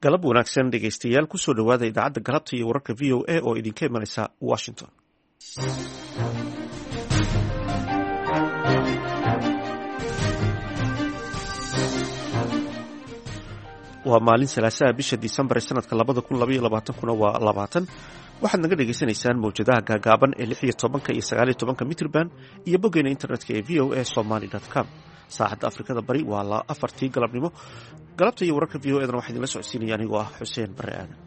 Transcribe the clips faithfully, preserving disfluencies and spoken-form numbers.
galab wanaagsan dhegaystayaal kusoo dhowaada idaacadda galabta iyo wararka v o a oo idinka imanaysa washington. waa maalin salaasaha bisha disembar ee sanadka labada kun labaiyo labaatankuna waa labaatan waxaad naga dhagaysanaysaan mawjadaha gaagaaban ee lix iyo tobanka iyo sagaal iyo tobanka mitrban iyo boggeena internetka ee v o a somaly com. saacadda afrikada bari waa afartii galabnimo. galabta iyo wararka v o edana waxaa idinla socodsiinaya anigoo ah xuseen bare aadan.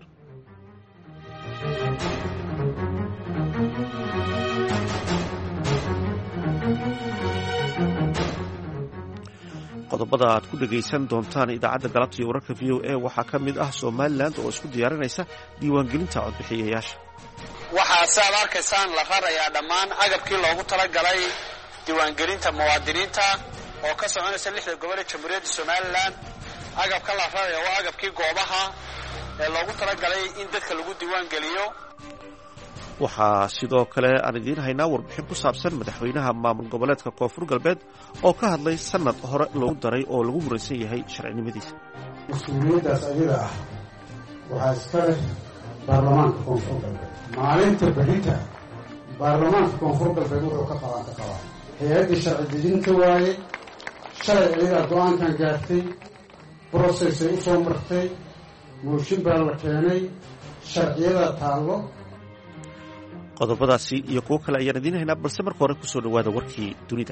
qodobada aad ku dhegaysan doontaan idaacadda galabta iyo wararka v o a waxaa ka mid ah somalilan oo isku diyaarinaysa diiwaangelinta codbixiyayaasha. waxaa siaad arkaysaan la rarayaa dhammaan agabkii loogu talagalay diiwaangelinta muwaadiniinta oo ka soconaysa lixda gobol ee jamhuuriyadda somalilan. agabka la raraya waa agabkii goobaha ee loogu talagalay in dadka lagu diiwaangeliyo. waxaa sidoo kale aan idiin haynaa warbixin ku saabsan madaxweynaha maamul goboleedka koonfur galbeed oo ka hadlay sanad hore loogu daray oo lagu muransan yahay sharcinimadiisa. mas-uuliyaddaas ayada ah waxaa iska leh baarlamaanka koonfur galbeed. maalinta berita baarlamaanka koonfur galbeed wuxuu ka qabaan ka qabaa hay-addii sharci dejinta waaye shalay ayadaa go-aankan gaartay brosesay u soo martay mooshin baa la keenay sharciyadaa taallo. qodobadaasi iyo kuwo kale ayaan idiin haynaa balse marka hore kusoo dhowaada warkii dunida.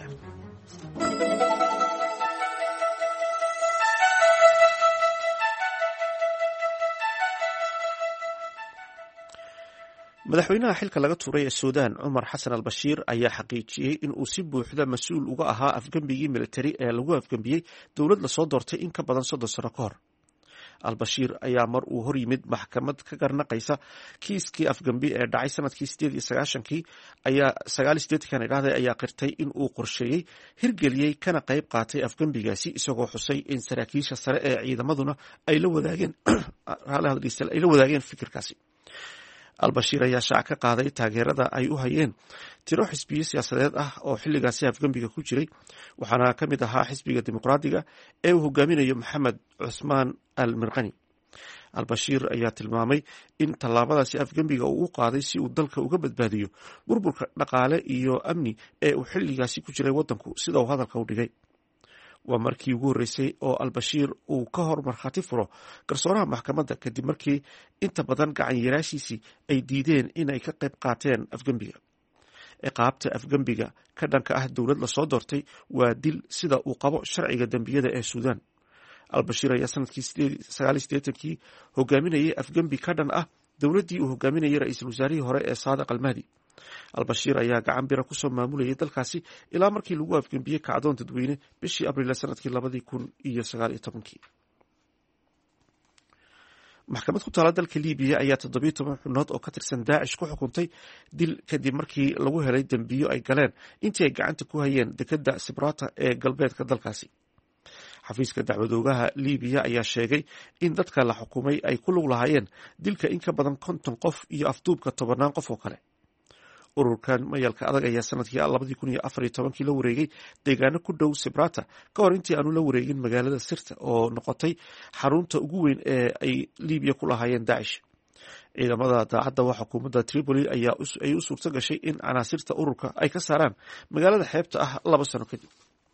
madaxweynaha xilka laga tuuray ee suudaan cumar xasan al bashiir ayaa xaqiijiyey in uu si buuxda mas-uul uga ahaa afgembigii militari ee lagu afgembiyey dowlad lasoo doortay in ka badan soddon sano ka hor. al-bashiir ayaa mar uu hor yimid maxkamad ka garnaqaysa kiiskii afgembi ee dhacay sanadkii sideed iyo sagaashankii ayaa sagaal iyo siddeetankan idhahday ayaa qirtay in uu qorsheeyey hirgeliyey kana qayb qaatay afgembigaasi isagoo xusay in saraakiisha sare ee ciidamaduna ay la wadaageen ay la wadaageen fikirkaasi. al-bashiir ayaa shaac ka qaaday taageerada ay u hayeen tiro xisbiyo siyaasadeed ah oo xilligaasi afgembiga ku jiray waxaana ka mid ahaa xisbiga dimuqraadiga ee uu hogaaminayo maxamed cusmaan al mirqani. al-bashiir ayaa tilmaamay in tallaabadaasi afgembiga uu u qaaday si uu dalka uga badbaadiyo burburka dhaqaale iyo amni ee uu xilligaasi ku jiray waddanku sida uu hadalka u dhigay. waa markii ugu horreysay oo al-bashiir uu ka hor markhaati furo garsooraha maxkamadda kadib markii inta badan gacan yaraashiisii ay diideen inay ka qayb qaateen afgembiga. ciqaabta afgembiga ka dhanka ah dowlad lasoo doortay waa dil sida uu qabo sharciga dembiyada ee suudaan. al-bashiir ayaa sanadkii sagaal iyo siddeetankii hogaaminayay afgembi ka dhan ah dowladdii uu hogaaminayay ra-iisul wasaarihii hore ee saadiq almahdi. al-bashiir ayaa gacan bira kusoo maamulayay dalkaasi ilaa markii lagu afgembiyey kacdoon dadweyne bishii abriil sanadkii labadii kun iyo sagaal iyo tobankii. maxkamad ku taala dalka libiya ayaa toddobiyo toban xubnood oo ka tirsan daacish ku xukuntay dil kadib markii lagu helay dembiyo ay galeen intii ay gacanta ku hayeen dekedda sibrata ee galbeedka dalkaasi. xafiiska dacwadoogaha libiya ayaa sheegay in dadka la xukumay ay ku lug lahaayeen dilka in ka badan konton qof iyo afduubka tobannaan qof oo kale. ururkan mayalka adag ayaa sanadkii labadii kun iyo afar iyo tobankii la wareegay deegaano ku dhow sibrata ka hor intii aanu la wareegin magaalada sirta oo noqotay xarunta ugu weyn ee ay libiya ku lahaayeen daacish. ciidamada daacadda waa xukuumadda tripoli ayaa ay u suurto gashay in canaasirta ururka ay ka saaraan magaalada xeebta ah laba sano kadib.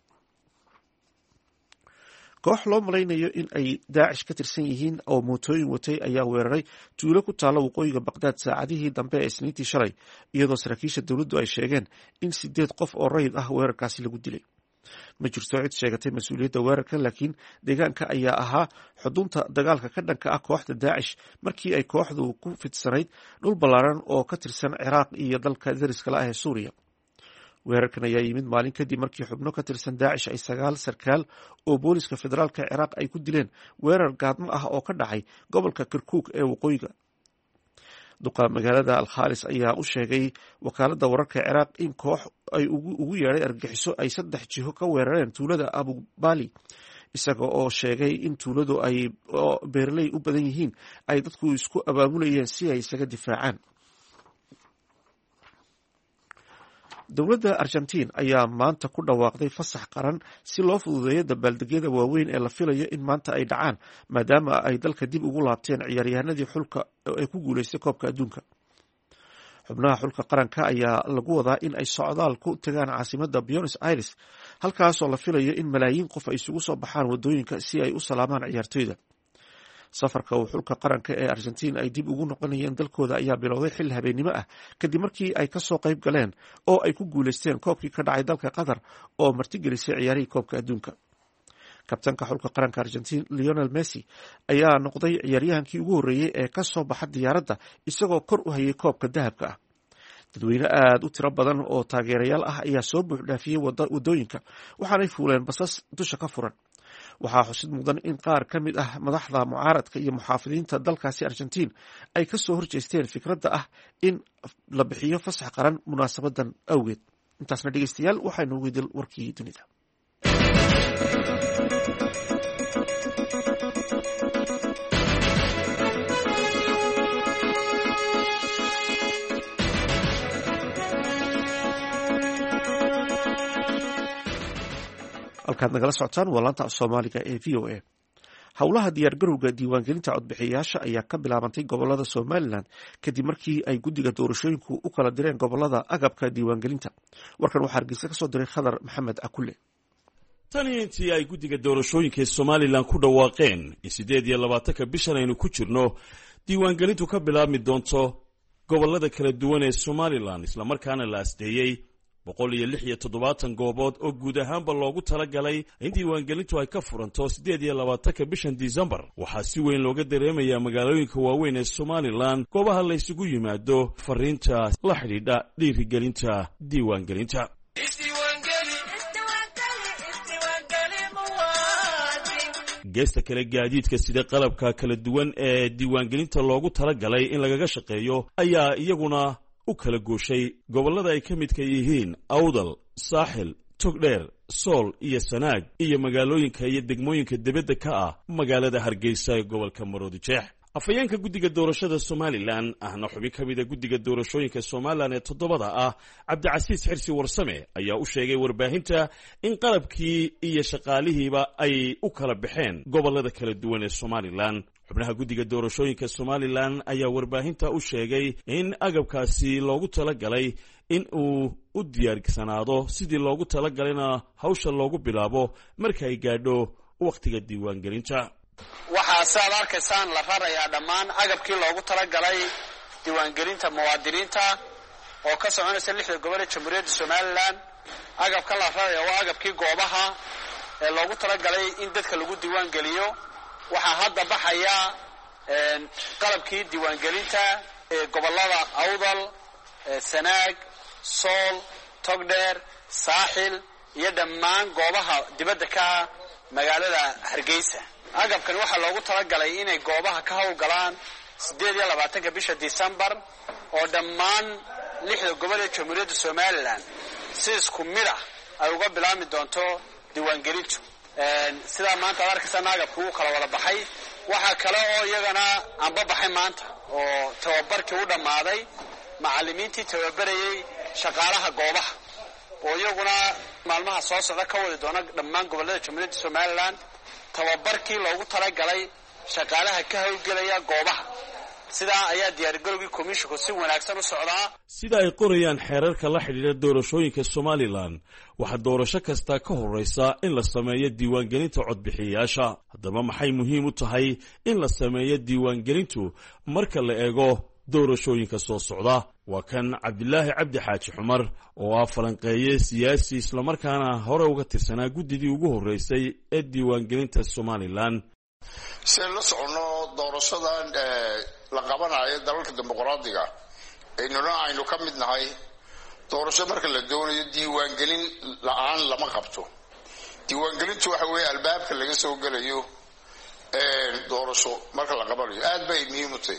koox loo malaynayo in ay daacish ka tirsan yihiin oo mootooyin watay ayaa weeraray tuulo ku taalla waqooyiga baqdaad saacadihii dambe ee isniintii shalay iyadoo saraakiisha dowladdu ay sheegeen in sideed qof oo rayid ah weerarkaasi lagu dilay. ma jirto cid sheegatay mas-uuliyadda weerarka laakiin deegaanka ayaa ahaa xudunta dagaalka ka dhanka ah kooxda daacish markii ay kooxdu ku fidsanayd dhul ballaaran oo ka tirsan ciraaq iyo dalka dariskala ah ee suuriya. weerarkan ayaa yimid maalin kadib markii xubno ka tirsan daacish ay sagaal sarkaal oo booliska federaalka ciraaq ay ku dileen weerar gaadmo ah oo ka dhacay gobolka kirkuuk ee waqooyiga. duqa magaalada alkhalis ayaa u sheegay wakaaladda wararka ciraaq in koox ay ugu yeedhay argagixiso ay saddex jiho ka weerareen tuulada abubali isaga oo sheegay in tuuladu ay beeraley u badan yihiin ay dadku isku abaabulayeen si ay isaga difaacaan. dowladda argentiin ayaa maanta ku dhawaaqday fasax qaran si loo fududeeyo dabaaldegyada waaweyn ee la filayo in maanta ay dhacaan maadaama ay dalka dib ugu laabteen ciyaaryahanadii xulka ee ku guuleystay koobka adduunka. xubnaha xulka qaranka ayaa lagu wadaa in ay socdaal ku tagaan caasimada Buenos Aires halkaasoo la filayo in malaayiin qof ay isugu soo baxaan wadooyinka si ay u salaamaan ciyaartoyda. safarka uu xulka qaranka ee Argentina ay dib ugu noqonayeen dalkooda ayaa bilowday xilli habeenimo ah kadib markii ay kasoo qayb galeen oo ay ku guuleysteen koobkii ka dhacay dalka Qatar oo martigelisay ciyaarihii koobka adduunka. kabtanka xulka qaranka Argentina Lionel Messi ayaa noqday ciyaaryahankii ugu horreeyay ee ka soo baxa diyaaradda isagoo kor u hayay koobka dahabka ah. dadweyne aad u tiro badan oo taageerayaal ah ayaa soo buux dhaafiyey wadooyinka waxaanay fuuleen basas dusha ka furan. waxaa xusid mudan in qaar ka mid ah madaxda mucaaradka iyo muxaafidiinta dalkaasi Argentiin ay ka soo horjeesteen fikradda ah in la bixiyo fasax qaran munaasabadan awgeed. intaasna dhegeystayaal waxaynu weydil warkii dunida. halkaad nagala socotaan waa laanta af soomaaliga ee v o a. howlaha diyaargarowga diiwaangelinta codbixiyayaasha ayaa ka bilaabantay gobolada Somaliland kadib markii ay guddiga doorashooyinku u kala direen gobolada agabka diiwaangelinta. warkan waxaa Hargeysa ka soo diray Khadar Maxamed Akule. tani intii ay guddiga doorashooyinka ee Somaliland ku dhawaaqeen in sideed iyo labaatanka bishan aynu ku jirno diiwaangelintu ka bilaabmi doonto gobolada kala duwan ee Somaliland isla markaana la asdeeyay boqol iyo lix iyo toddobaatan goobood oo guud ahaanba loogu talagalay in diiwaangelintu ay ka furanto sideed iyo labaatanka bishan December. waxaa si weyn looga dareemayaa magaalooyinka waaweyn ee Somaliland goobaha la isugu yimaado fariinta la xidhiidha dhiirigelinta diiwaangelinta. geesta kale gaadiidka sida qalabka kala duwan ee diiwaangelinta loogu talagalay in lagaga shaqeeyo ayaa iyaguna u kala gooshay gobolada ay ka midka yihiin Awdal, Saaxil, Togdheer, Sool iyo Sanaag iyo magaalooyinka iyo degmooyinka dibadda ka ah magaalada Hargeysa ee gobolka Maroodijeex. afayeenka guddiga doorashada Somaliland ahna xubin ka mid ah guddiga doorashooyinka Somaliland ee toddobada ah Cabdicasiis Xirsi Warsame ayaa u sheegay warbaahinta in qalabkii iyo shaqaalihiiba ay u kala baxeen gobolada kala duwan ee Somaliland. xubnaha guddiga doorashooyinka Somaliland ayaa warbaahinta u sheegay in agabkaasi loogu talagalay in uu u diyaarsanaado sidii loogu talagalayna hawsha loogu bilaabo marka ay gaadho waqtiga diiwaangelinta. waxaa sidaad arkaysaan la rarayaa dhammaan agabkii loogu talagalay diiwaangelinta muwaadiniinta oo ka soconaysa lixda gobol ee Jamhuuriyadda Somaliland. agabka la raraya waa agabkii goobaha ee loogu talagalay in dadka lagu diiwaangeliyo. waxaa hadda baxaya qalabkii diiwaangelinta ee gobolada Awdal, Sanaag, Sool, Togdheer, Saaxil iyo dhammaan goobaha dibadda ka magaalada Hargeysa. agabkan waxaa loogu talagalay inay goobaha ka howlgalaan sideed iyo labaatanka bisha December oo dhammaan lixda gobol ee Jamhuuriyadda Somaliland si isku mid ah ay uga bilaabmi doonto diiwaangelintu. sidaa maanta aad arkaysaan agabku uu kala wada baxay. waxaa kale oo iyagana aanba baxay maanta oo tababarkii u dhammaaday macallimiintii tababarayay shaqaalaha goobaha oo iyaguna maalmaha soo socda ka wadi doona dhammaan gobolada Jamhuuriyadda Somaliland tababarkii loogu talagalay shaqaalaha ka howlgelaya goobaha. sidaa ayaa diyaargarowgii komishanku si wanaagsan u socdaa. sida ay qorayaan xeerarka la xidhiidha doorashooyinka Somaliland waxaa doorasho kasta ka horeysa in la sameeyo diiwaangelinta codbixiyayaasha. haddaba maxay muhiim u tahay in la sameeyo diiwaangelintu marka la eego doorashooyinka soo socda? waa kan Cabdilaahi Cabdi Xaaji Xumar oo ah falanqeeye siyaasi isla markaana hore uga tirsanaa guddidii ugu horeysay ee diiwaangelinta Somaliland. si la socono doorashadan la qabanayo dalalka dimuqraadiga aynuna aynu ka mid nahay doorasho marka la doonayo diiwaangelin la'aan lama qabto. diiwaangelintu waxa weeye albaabka laga soo galayo ee doorasho marka la qabanayo aad bay muhiim u tahay.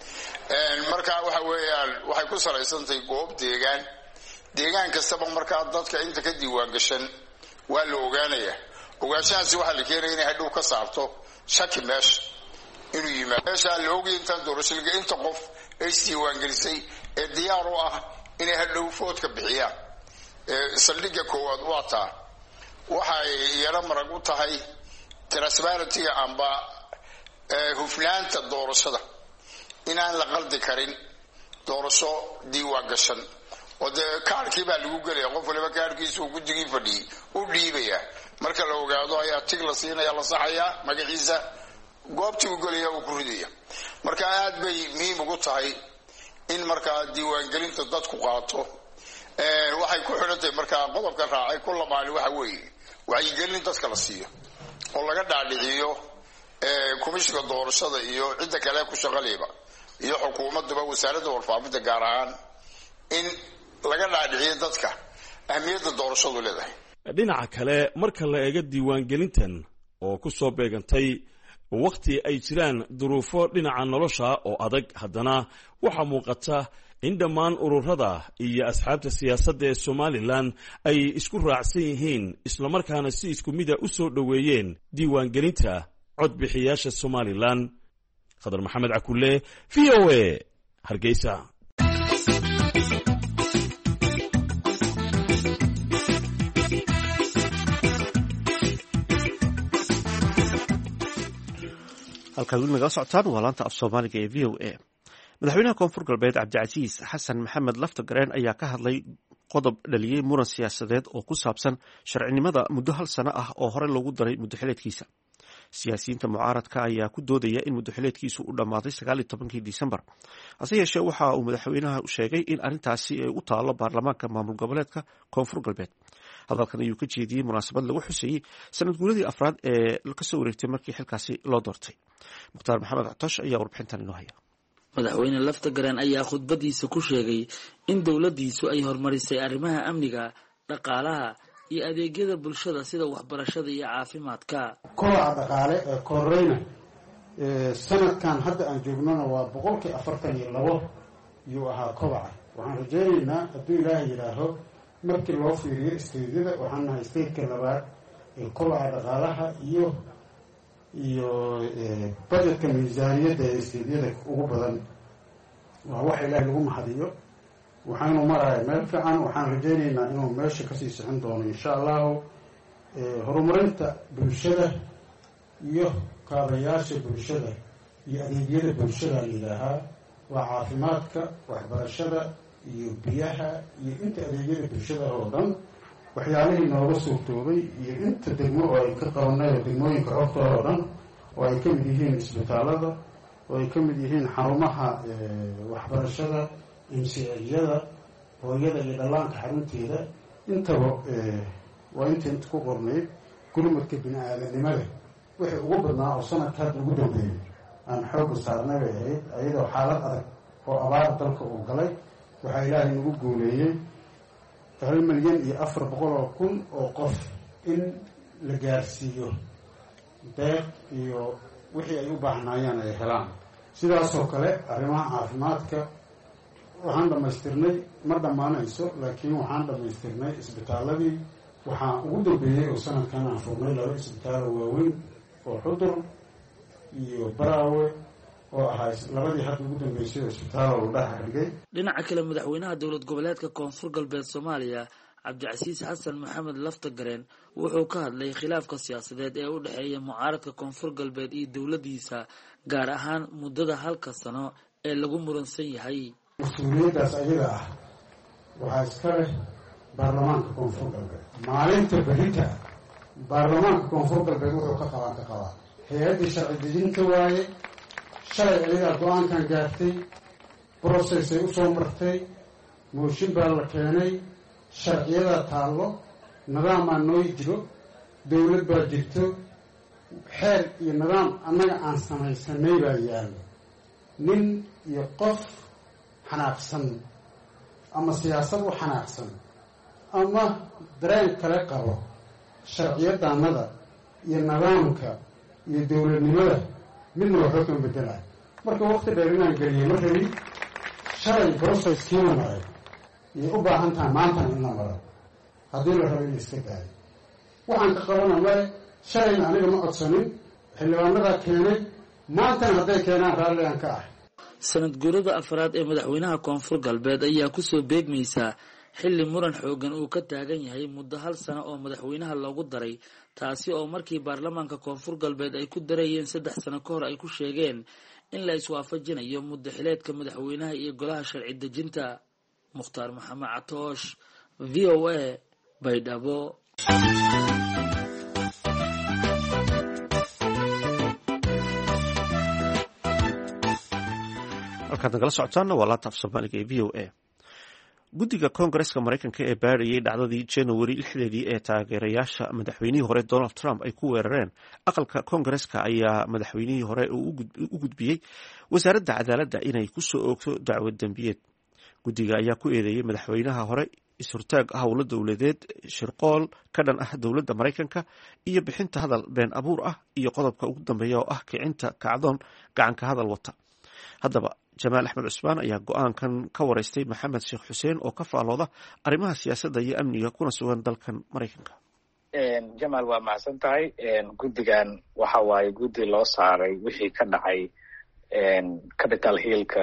marka waxa weeyaan waxay ku salaysantahay goob deegaan deegaan kastaba marka dadka inta ka diiwaan gashan waa la ogaanaya. ogaanshahaasi waxaa la keenaya inay hadhow ka saarto shaki meesha inuu yimaado. meesha la ogyahay intaan doorashada inta qof ay isdiiwaangelisay ee diyaar u ah inay hadhow foodka bixiyaan. saldhigga koowaad waa taa waxay yara marag u tahay transparency-ga amba hufnaanta doorashada inaan la qaldi karin doorasho diiwaan gashan oo dee kaarkii baa lagu gelaya qof waliba kaarkiisa uu guddigii fadhiyey u dhiibaya marka la ogaado ayaa tig la siinaya la saxayaa magaciisa goobtii u gelaya uu ku ridaya marka aad bay muhiim ugu tahay in markaa diiwaangelinta dadku qaato waxay ku xidhantahay markaa qodobka raacay ku lamaani waxa weeye wacyigelin dadka la siiyo oo laga dhaadhiciyo komishiga doorashada iyo cidda kale ku shaqalayba iyo xukuumadduba wasaaradda warfaafinta gaar ahaan in laga dhaadhiciyo dadka ahmiyadda doorashadu leedahay dhinaca kale marka la eego diiwaangelintan oo ku soo beegantay waqti ay jiraan duruufo dhinaca nolosha oo adag haddana waxaa muuqata in dhammaan ururada iyo asxaabta siyaasadda ee Somaliland ay isku raacsan yihiin islamarkaana si isku mid ah u soo dhaweeyeen diiwaangelinta codbixiyaasha Somaliland. Khadar Maxamed Cakulle, V O A, Hargeysa. halkaad weli nagala socotaan waa laanta af soomaaliga ee v o a. madaxweynaha koonfur galbeed cabdicasiis xasan maxamed laftagareen ayaa ka hadlay qodob dhaliyey muran siyaasadeed oo ku saabsan sharcinimada muddo hal sano ah oo hore loogu daray muddoxileedkiisa. siyaasiyiinta mucaaradka ayaa ku doodaya in muddoxileedkiisu u dhammaaday sagaal iyo tobankii disembar, hase yeeshee waxa uu madaxweynaha sheegay in arrintaasi ay u taalo baarlamaanka maamul goboleedka koonfur galbeed. hadalkan ayuu ka jeediyey munaasabad lagu xuseeyey sanad guuradii afraad ee kasoo wareegtay markii xilkaasi loo doortay. mukhtaar maxamed catosh ayaa warbixintan inoo haya. madaxweyne laftagareen ayaa khudbadiisa ku sheegay in dowladdiisu ay horumarisay arrimaha amniga, dhaqaalaha iyo adeegyada bulshada sida waxbarashada iyo caafimaadka. kobaca dhaqaale ee koreyna sanadkan hadda aan joognona waa boqolkii afartan iyo labo yuu ahaa kobaca. waxaan rajeynaynaa hadduu ilaahay yidhaaho markii loo fiiriyo isteydyada waxaan nahay isteydka labaad ee kobaca dhaqaalaha iyo iyo budgetka miisaaniyadda ee isteydyada ugu badan. waa wax ilaahay lagu mahadiyo. waxaanu maraya meel fiican. waxaan rajeynaynaa inuu meesha kasii sixin doono insha allahu. horumarinta bulshada iyo kaabayaasha bulshada iyo adeegyada bulshada layidhaahaa waa caafimaadka, waxbarashada iyo biyaha iyo inta adeegyada bulshada oo dhan. waxyaalihii nooga suurtoobay iyo inta degmo oo ay ka qabanay oo degmooyinka xogtooda oo dhan oo ay ka mid yihiin isbitaalada, oo ay ka mid yihiin xarumaha waxbarashada, imsiyada, hooyada iyo dhallaanka xarunteeda, intaba waa inta inta ku qornayd gurmadka bini-aadanimada wixii ugu badnaa oo sanadka hadda ugu dambeeyey aan xooga saarnay bay ahayd. ayadoo xaalad adag oo abaar dalka uu galay waxaa ilaahay nagu guuleeyey hal milyan iyo afar boqol oo kun oo qof in la gaarsiiyo deeq iyo wixii ay u baahnaayeen ay helaan. sidaasoo kale arrimaha caafimaadka waxaan dhammaystirnay, ma dhammaanayso laakiin waxaan dhammaystirnay isbitaaladii. waxaa ugu dambeeyey oo sanadkan aan furnay laba isbitaalo waaweyn oo xudur iyo baraawe oo ahaa labadii hadda ugu dambeysay oo isbitaalo la dhex dhigay. dhinaca kale madaxweynaha dowlad goboleedka koonfur galbeed Soomaaliya cabdicasiis xasan maxamed laftagareen wuxuu ka hadlay khilaafka siyaasadeed ee u dhexeeya mucaaradka koonfur galbeed iyo dowladdiisa, gaar ahaan muddada halka sano ee lagu muransan yahay. mas-uuliyaddaas ayaga ah waxaa iska leh baarlamaanka koonfur galbeed. maalinta berita baarlamaanka koonfur galbeed wuxuu ka qabaan ka qabaa hay-addii sharci dejinta waaye. shalay ayagaa go-aankan gaartay, brocessay usoo martay, mooshin baa la keenay, sharciyadaa taallo, nidaamaa noo jiro, dowlad baa jirto, xeer iyo nidaam annaga aan samaysanay baa yaallo. nin iyo qof xanaaqsan ama siyaasad u xanaaqsan ama dareen kale qabo sharciyadaanada iyo nidaamka iyo dowladnimada midna waxba kama bedelayo. marka waqti dheer inaan geliyey ma rabi. shalay brocesskiina maray iyay u baahan tahay maantana in la maro haddii la rabo in iska daayo. waxaan ka qabana male. shalayna aniga ma codsanin, xildhibaanadaa keenay. maantana hadday keenaan raalli aan ka ah. sanad guurada afraad ee madaxweynaha koonfur galbeed ayaa kusoo beegmaysa xilli muran xoogan uu ka taagan yahay muddo hal sano oo madaxweynaha loogu daray taasi oo markii baarlamaanka koonfur galbeed ay ku darayeen saddex sano ka hor ay ku sheegeen in la iswaafajinayo muddo xileedka madaxweynaha iyo golaha sharci dejinta. Mukhtaar Maxamed Catoosh, V O A, Baydhabo. halkaad nagala socotaana waa laanta af soomaaliga ee v o a. guddiga koongareska maraykanka ee baadhayay dhacdadii january lixdeedii ee taageerayaasha madaxweynihii hore donald trump ay ku weerareen aqalka koongareska ayaa madaxweynihii hore u gudbiyey wasaaradda cadaaladda inay ku soo oogto dacwad dembiyeed. guddiga ayaa ku eedeeyey madaxweynaha hore is-hortaag howlo dowladeed, shirqool ka dhan ah dowladda maraykanka iyo bixinta hadal been abuur ah iyo qodobka ugu dambeeya oo ah kicinta kacdoon gacanka hadal wata. haddaba jamaal axmed cusmaan ayaa go-aankan ka wareystay maxamed sheekh xuseen oo ka faalooda arrimaha siyaasadda iyo amniga kuna sugan dalkan maraykanka. jamaal waa mahadsan tahay. guddigan waxa waaye guddi loo saaray wixii ka dhacay capital hillka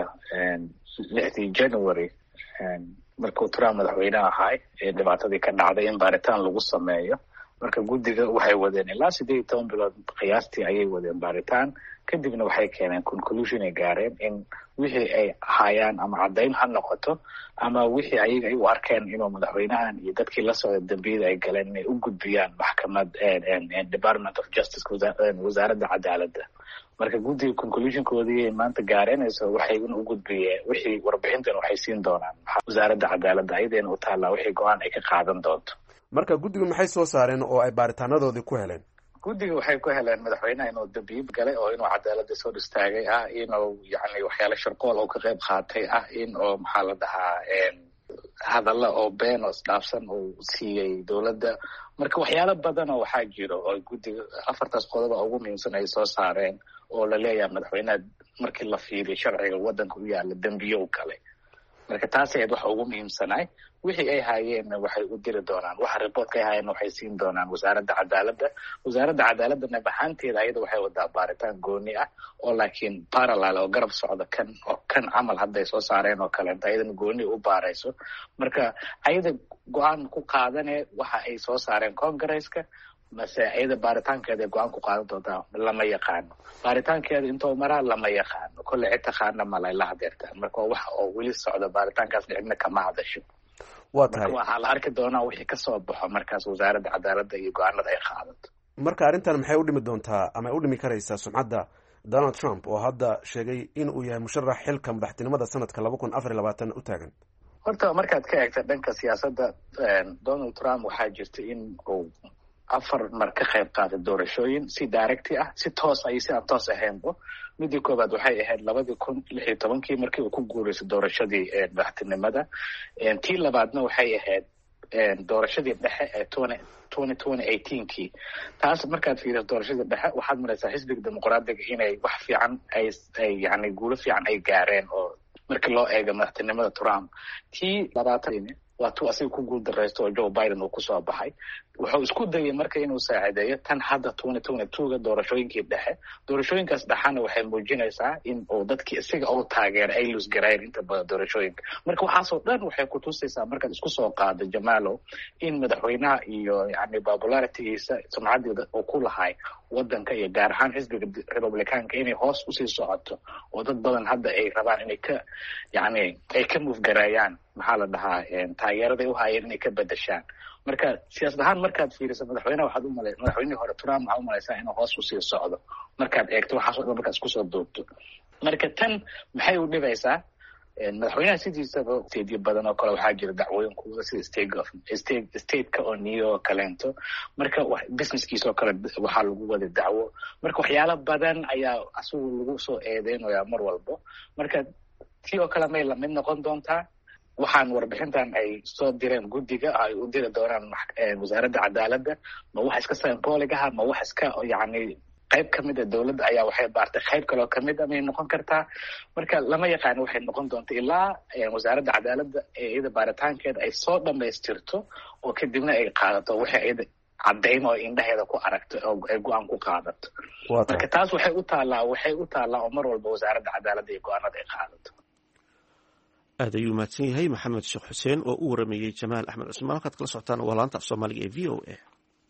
lixdii january markuu trump madaxweynaha ahay ee dhibaatadii ka dhacday in baaritaan lagu sameeyo. marka guddiga waxay wadeen ilaa sideed iyo toban bilood qiyaastii ayay wadeen baaritaan, kadibna waxay keeneen conclusion ay gaareen in wixii ay hayaan ama caddayn ha noqoto ama wixii ayaga ay u arkeen inuu madaxweynahan iyo dadkii la socda dambiyada ay galeen inay u gudbiyaan maxkamad department of justice wasaaradda cadaaladda. marka guddiga conclusionkoodii ay maanta gaareenayso waxay u gudbiyeen wixii warbixintan waxay siin doonaan wasaaradda cadaaladda ayadeena u taallaa wixii go-aan ay ka qaadan doonto. marka guddigu maxay soo saareen oo ay baaritaanadoodii ku heleen? guddiga waxay ku heleen madaxweynaha inuu dambiyo galay oo inuu cadaaladda soo dhistaagay ah, inuu yani waxyaala shirqool oo ka qayb qaatay ah, in oo maxaa la dhahaa hadalla oo been oo isdhaafsan uu siiyey dowladda. marka waxyaalo badan oo waxaa jiro oo guddiga afartaas qodoba ugu muhiimsan ay soo saareen oo la leeyahay madaxweynaha markii la fiiriyo sharciga waddanka u yaala dambiyo u galay. marka taas ayaad waxa ugu muhiimsanaay. wixii ay haayeenna waxay u diri doonaan, waxa reportka ay haayeenna waxay siin doonaan wasaaradda cadaaladda. wasaaradda cadaaladda nabaxaanteeda ayada waxay wadaa baaritaan gooni ah oo laakiin parallel oo garab socda kan oo kan camal hadday soo saareen oo kaleenta ayadana gooni u baarayso. marka ayada go-aan ku qaadane waxa ay soo saareen congaresska mase ayada baaritaankeeda ay go-aan ku qaadan doontaa lama yaqaano. baaritaankeeda intoo maraa lama yaqaano, kolle cid taqaana mala la hadeertaan. marka wax oo weli socda baaritaankaas cidna kama hadasho. waa tahay waxaa la arki doonaa wixii kasoo baxo markaas wasaaradda cadaaladda iyo go-aanada ay qaadato. marka arrintan maxay u dhimi doontaa ama ay u dhimi karaysaa sumcadda donald trump oo hadda sheegay in uu yahay musharax xilka madaxtinimada sanadka laba kun afar iyo labaatan u taagan? horta markaad ka eegta dhanka siyaasadda, donald trump waxaa jirta in uu afar mar ka qayb qaatay doorashooyin si directi ah, si toos ah iyo si aan toos ahaynba. midii koobaad waxay ahayd labadii kun lix iyo tobankii markii uu ku guuleystay doorashadii madaxtinimada. tii labaadna waxay ahayd doorashadii dhexe ee twenty twenty eighteenkii. taas markaad fiiriso doorashadii dhexe waxaad maraysaa xisbiga dimuqraadiga inay wax fiican ay ay yani guulo fiican ay gaareen oo markii loo eego madaxtinimada Trump. tii labaatan waa tuu asiga ku guul dareysto oo Joe Biden uu kusoo baxay. wuxuu isku dayay marka inuu saacideeyo tan hadda twenty twenty-two-ga doorashooyinkii dhexe. doorashooyinkaas dhexana waxay muujinaysaa in uu dadkii isaga oo taageer ay lus gareen inta badan doorashooyinka. marka waxaasoo dhan waxay ku tusaysaa markaad isku soo qaado Jamaalow in madaxweynaha iyo yani popularity-giisa sumcadeeda uu ku lahay waddanka iyo gaar ahaan xisbiga Republicaanka inay hoos usii socoto oo dad badan hadda ay rabaan inay ka yani ay ka move gareeyaan maxaa la dhahaa taageerada ay u hayeen inay ka bedeshaan. marka siyaasad ahaan markaad fiiriso madaxweynaha waxaad u malay madaxweynihii hore Trump waxaad u malaysaa inuu hoos usii socdo markaad eegto waxaas oo dhan markaad isku soo duubto. marka tan maxay u dhibaysaa madaxweynaha sidiisaba steedyo badan oo kale waxaa jira dacwooyinkooda sida state government state stateka oo New York kaleento. marka businesskiisa oo kale waxaa lagu wada dacwo. marka waxyaalo badan ayaa asugu lagu soo eedeynayaa mar walbo. marka tii oo kale may la mid noqon doontaa. waxaan warbixintan ay soo direen guddiga ay u diri doonaan wasaaradda cadaaladda ma wax iska symbolic ah ma wax iska yani qayb kamid a dowladda ayaa waxay baartay qayb kaloo kamid a may noqon kartaa. marka lama yaqaano waxay noqon doonta ilaa wasaaradda cadaaladda ee iyada baaritaankeeda ay soo dhamaystirto oo kadibna ay qaadato waxay iyada caddayn oo indhaheeda ku aragto oo ay go-aan ku qaadato. marka taas waxay u taallaa waxay u taallaa oo mar walba wasaaradda cadaaladda iyo go-aanada ay qaadato. aad ayuu mahadsan yahay maxamed sheekh xuseen oo u warameeyey jamaal axmed cusmaan. halkaad kala socotaan waa laanta af soomaaliga ee v o a.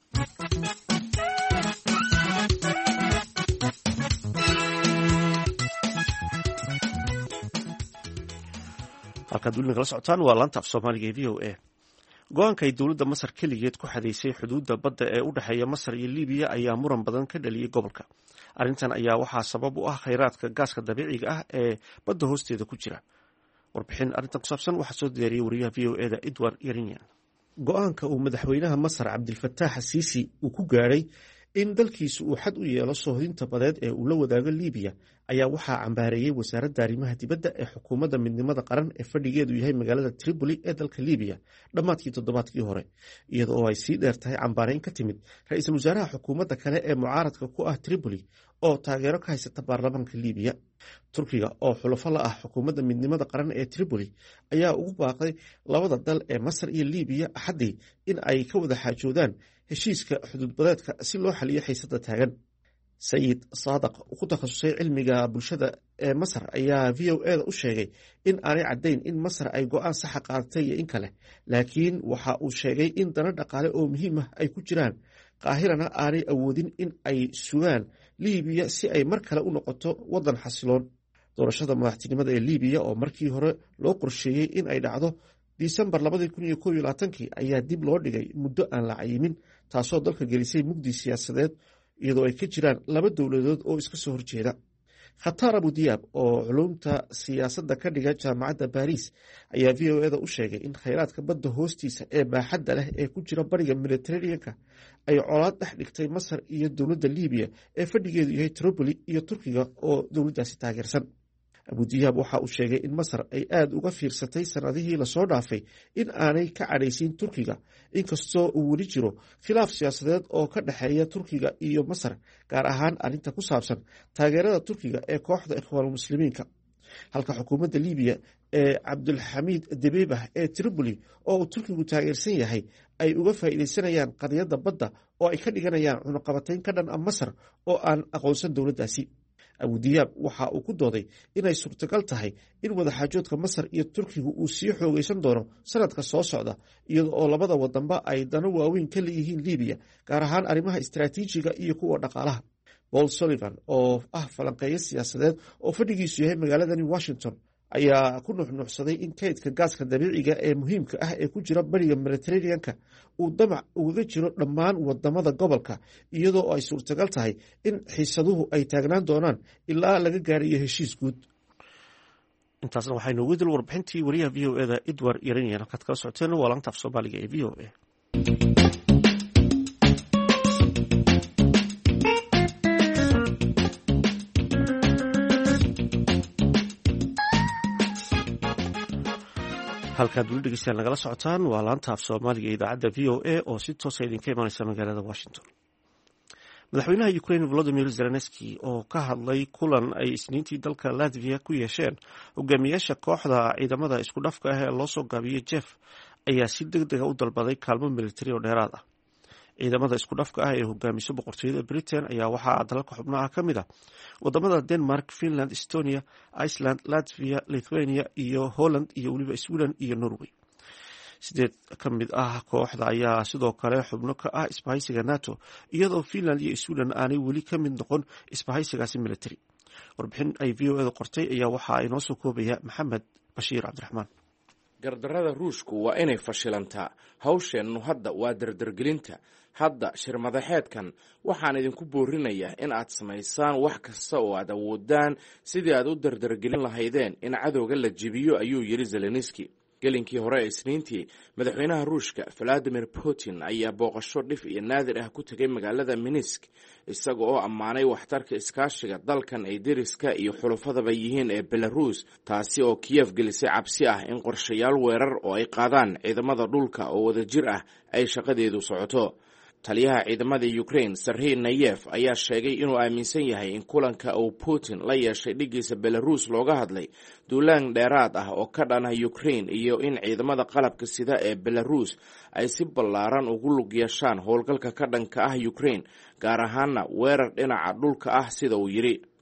halkaad welina kala socotaan waa laanta af soomaaliga ee v o a. go-aanka ay dowladda masar keligeed ku xadaysay xuduudda badda ee u dhexeeya masar iyo libiya ayaa muran badan ka dhaliyey gobolka. arrintan ayaa waxaa sabab u ah khayraadka gaaska dabiiciga ah ee badda hoosteeda ku jira. warbixin arrintan ku saabsan waxaa soo diyaariyey wariyaha v o e da edward yerinian. go-aanka uu madaxweynaha masar cabdilfataax asiisi uu ku gaadhay in dalkiisu uu xad u yeelo soohdinta badeed ee uu la wadaago libiya ayaa waxaa cambaareeyey wasaaradda arrimaha dibadda ee xukuumadda midnimada qaran ee fadhigeedu yahay magaalada tripoli ee dalka libiya dhammaadkii toddobaadkii hore, iyada oo ay sii dheer tahay cambaareyn ka timid ra-iisul wasaaraha xukuumadda kale ee mucaaradka ku ah tripoli oo taageero ka haysata baarlamaanka libiya. turkiga oo xulafo la ah xukuumadda midnimada qaran ee tripoli ayaa ugu baaqday labada dal ee masar iyo libiya axaddii in ay ka wada xaajoodaan heshiiska xuduudbadeedka si loo xaliyo xiisada taagan. sayid saadaq ku takhasusay cilmiga bulshada ee masar ayaa v o e da u sheegay in aanay caddayn in masar ay go-aan saxa qaadatay iyo in kale, laakiin waxa uu sheegay in dano dhaqaale oo muhiim ah ay ku jiraan, qaahirana aanay awoodin in ay sugaan libiya si ay mar kale u noqoto waddan xasiloon. doorashada madaxtinimada ee libiya oo markii hore loo qorsheeyey in ay dhacdo disembar labadii kun iyo kow iyo labaatankii ayaa dib loo dhigay muddo aan la cayimin, taasoo dalka gelisay mugdi siyaasadeed iyadoo ay ka jiraan laba dowladood oo iska soo horjeeda. khatar abudiyaab oo culumta siyaasadda ka dhiga jaamacadda baris ayaa v o e da u sheegay in khayraadka badda hoostiisa ee baaxadda leh ee ku jira bariga mediteraneanka ay colaad dhex dhigtay masar iyo dowladda libiya ee fadhigeedu yahay tripoli iyo turkiga oo dowladdaasi taageersan. abudiyaab waxa uu sheegay in masar ay aada uga fiirsatay sanadihii lasoo dhaafay in aanay ka cadhaysiin turkiga, inkastoo uu weli jiro khilaaf siyaasadeed oo ka dhexeeya turkiga iyo masar, gaar ahaan arrinta ku saabsan taageerada turkiga ee kooxda ikhwaanulmuslimiinka. halka xukuumadda libiya ee cabdulxamiid debebah ee tripoli oo uu turkigu taageersan yahay ay uga faa'iidaysanayaan qadiyadda badda oo ay ka dhiganayaan cunuqabatayn ka dhan a masar oo aan aqoonsan dowladdaasi. abudiyaab waxa uu ku dooday inay suurtagal tahay in wadaxaajoodka masar iyo turkigu uu sii xoogaysan doono sanadka soo socda, iyada oo labada wadanba ay dano waaweyn ka leeyihiin libiya, gaar ahaan arrimaha istaraatiijiga iyo kuwa dhaqaalaha. paul sullivan oo ah falanqeeyo siyaasadeed oo fadhigiisu yahay magaaladani washington ayaa ku nuxnuuxsaday in kaydka gaaska dabiiciga ee muhiimka ah ee ku jira bariga mediteraneanka uu damac ugaga jiro dhammaan wadamada gobolka, iyadoo ay suurtagal tahay in xiisaduhu ay taagnaan doonaan ilaa laga gaarayo heshiis guud. intaasna waxaa inoogu dil warbixintii wariyaha v o e da edward yerinian. halkaad kala socoteen waa laanta af soomaaliga ee v o a. halkaad weli dhegeystayaal nagala socotaan waa laanta af soomaaliga idaacadda v o a oo si toosa idinka imaaneysa magaalada washington. madaxweynaha ukraine volodimir zelenski oo ka hadlay kulan ay isniintii dalka latvia ku yeesheen hogaamiyaasha kooxda ciidamada isku dhafka ah ee loo soo gaabiyey jeff ayaa si deg dega u dalbaday kaalmo militari oo dheeraad ah. ciidamada isku dhafka ah ee hogaamiso boqortooyada britain ayaa waxaa dalalka xubnaha ka mid ah wadamada denmark, finland, estonia, iceland, latvia, lithuania iyo holland iyo weliba sweden iyo norway. sideed ka mid ah kooxda ayaa sidoo kale xubno ka ah isbahaysiga nato, iyadoo finland iyo sweden aanay weli ka mid noqon isbahaysigaasi military. warbixin ay v o e da qortay ayaa waxaa inoo soo koobaya maxamed bashiir cabdiraxmaan. gardarrada ruushku waa inay fashilantaa. hawsheennu hadda waa dardargelinta. hadda shir madaxeedkan waxaan idinku boorinayaa in aad samaysaan wax kasta oo aad awoodaan sidii aad u dardargelin lahaydeen in cadowga la jebiyo, ayuu yidhi zelenski. gelinkii hore ee isniintii madaxweynaha ruushka valadimir putin ayaa booqasho dhif iyo naadir ah ku tegay magaalada minsk, isaga oo ammaanay waxtarka iskaashiga dalkan ay deriska iyo xulafadaba yihiin ee belarus, taasi oo kiyef gelisay cabsi ah in qorshayaal weerar oo ay qaadaan ciidamada dhulka oo wadajir ah ay shaqadeedu socoto. taliyaha ciidamada ukraine serhey nayef ayaa sheegay inuu aaminsan yahay in kulanka uu putin la yeeshay dhigiisa belarus looga hadlay duulaan dheeraad ah oo ka dhana ukraine iyo in ciidamada qalabka sida ee belarus ay si ballaaran ugu lug yeeshaan howlgalka ka dhanka ah ukraine, gaar ahaana weerar dhinaca dhulka ah sida uu yidhi.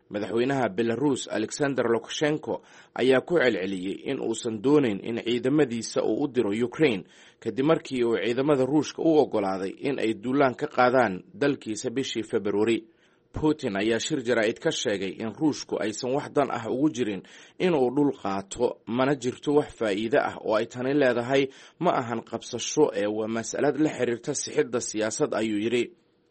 madaxweynaha belarus alexander lukashenko ayaa ku celceliyey in uusan doonayn in ciidamadiisa uu u diro ukraine kadib markii uu ciidamada ruushka u oggolaaday in ay duulaan ka qaadaan dalkiisa bishii februari. putin ayaa shir jaraa'id ka sheegay in ruushku aysan wax dan ah ugu jirin inuu dhul qaato, mana jirto wax faa'iide ah oo ay tani leedahay, ma ahan qabsasho ee waa mas'alad la xiriirta sixidda siyaasad, ayuu yidhi.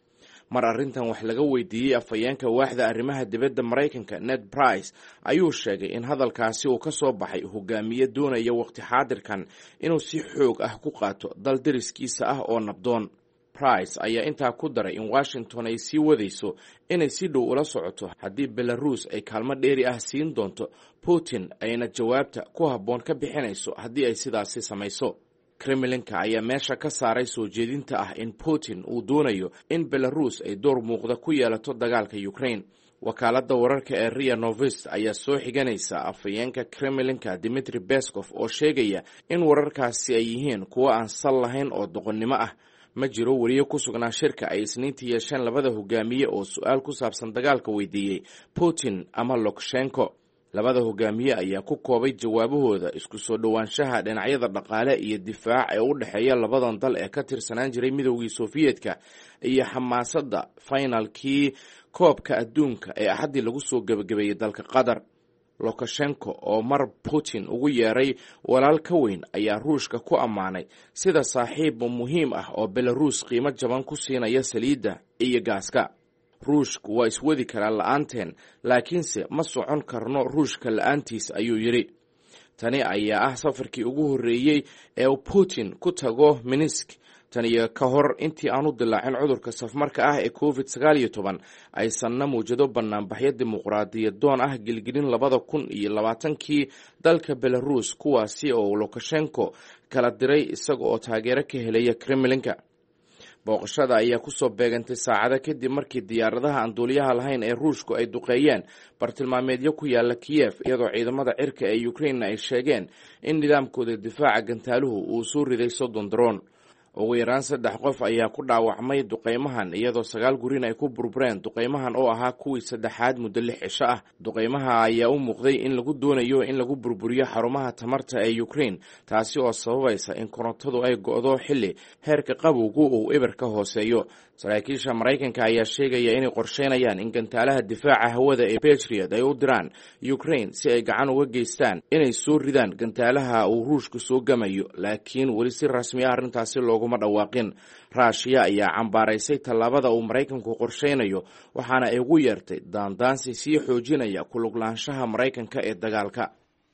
mar arrintan wax laga weydiiyey afhayeenka waaxda arrimaha dibadda maraykanka ned price ayuu sheegay in hadalkaasi uu ka soo baxay hogaamiye doonaya waqti xaadirkan inuu si xoog ah ku qaato dal deriskiisa ah oo nabdoon. price ayaa intaa ku daray in washington ay sii wadayso inay si dhow ula socoto haddii belarus ay kaalmo dheeri ah siin doonto putin, ayna jawaabta ku habboon ka bixinayso haddii ay sidaasi samayso. kremlinka ayaa meesha ka saaray soo jeedinta ah in putin uu doonayo in belarus ay door muuqda ku yeelato dagaalka ukraine. wakaaladda wararka ee ria novosti ayaa soo xiganaysa afhayeenka kremlinka dmitri peskov oo sheegaya in wararkaasi ay yihiin kuwo aan sal lahayn oo doqonnimo ah. ma jiro weliye ku sugnaa shirka ay isniintii yeesheen labada hogaamiye oo su-aal ku saabsan dagaalka weydiiyey putin ama lukashenko. labada hogaamiye ayaa ku koobay jawaabahooda isku soo dhowaanshaha dhinacyada dhaqaale iyo difaac ee u dhexeeya labadan dal ee ka tirsanaan jiray midoogii sofiyeetka iyo xamaasadda finalkii koobka adduunka ee axaddii lagu soo gebagabeeyey dalka qatar. lukashenko oo mar putin ugu yeeray walaal ka weyn ayaa ruushka ku ammaanay sida saaxiib muhiim ah oo belarus qiimo jaban ku siinaya saliidda iyo gaaska. ruushku waa iswadi karaa la-aanteen, laakiinse ma socon karno ruushka la-aantiis, ayuu yidhi. tani ayaa ah safarkii ugu horreeyey ee uu putin ku tago minsk tan iyo ka hor intii aanu dilaacin cudurka safmarka ah ee covid sagaal iyo toban aysanna muujado banaanbaxyo dimuqraadiyad doon ah gelgelin labada kun iyo labaatankii dalka belarus, kuwaasi oo lukashenko kala diray isaga oo taageero ka helaya kremlinka. booqashada ayaa kusoo beegantay saacado kadib markii diyaaradaha aan duuliyaha lahayn ee ruushku ay duqeeyeen bartilmaameedyo ku yaala kiyef, iyadoo ciidamada cirka ee ukraine ay sheegeen in nidaamkooda difaaca gantaaluhu uu soo riday soddon daroon. ugu yaraan saddex qof ayaa ku dhaawacmay duqeymahan, iyadoo sagaal gurin ay ku burbureen duqeymahan oo ahaa kuwii saddexaad muddo lix cisho ah. duqeymaha ayaa u muuqday in lagu doonayo in lagu burburiyo xarumaha tamarta ee ukraine, taasi oo sababaysa in korontadu ay go'do xilli heerka qabowgu uu eber ka hooseeyo. saraakiisha maraykanka ayaa sheegaya inay qorsheynayaan in gantaalaha difaaca hawada ee patriot ay u diraan ukraine si ay gacan uga geystaan inay soo ridaan gantaalaha uu ruushku soo gamayo, laakiin weli si rasmi ah arrintaasi looguma dhawaaqin. raashiya ayaa cambaaraysay tallaabada uu maraykanku qorsheynayo, waxaana ay ugu yeertay daandaansi sii xoojinaya kuluglaanshaha maraykanka ee dagaalka.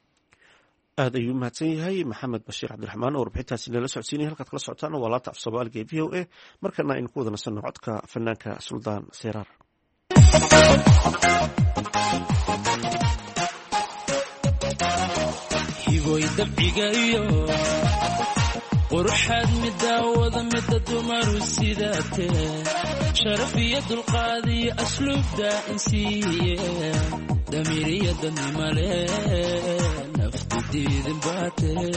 aad ayuu mahadsan yahay maxamed bashiir cabdiraxmaan oo warbixintaasi nala socodsiinaya. halkaad kala socotaan waa laanta af soomaaliga ee v o a. markana aynu ku wada nasanno codka fanaanka suldaan seyraar. hiboy dabciga iyo quruxaad midaawada mida dumaru sidaatee sharaf iyo dulqaad iyo asluubda insiiye damiiriya dadnimale nafti diidin baatee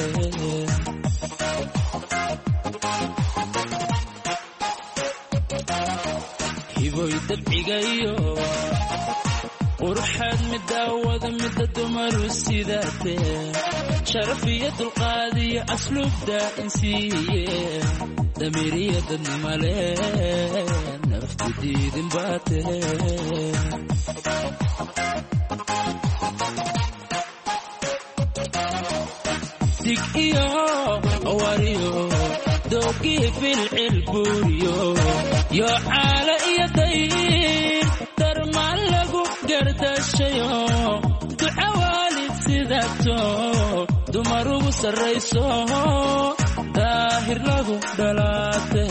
hiboy dabciga iyo quruxaad midaawada mida dumaru sidaatee sharaf iyo dulqaad iyo asluubda insiiye damiiriya dadnimale nafti diidin baatee dig iyo awariyo doogii filcil buuriyo yo caala iyo dayr darmaan lagu gardashayo duca waalid sidato dumar ugu sarrayso daahir lagu dhalaate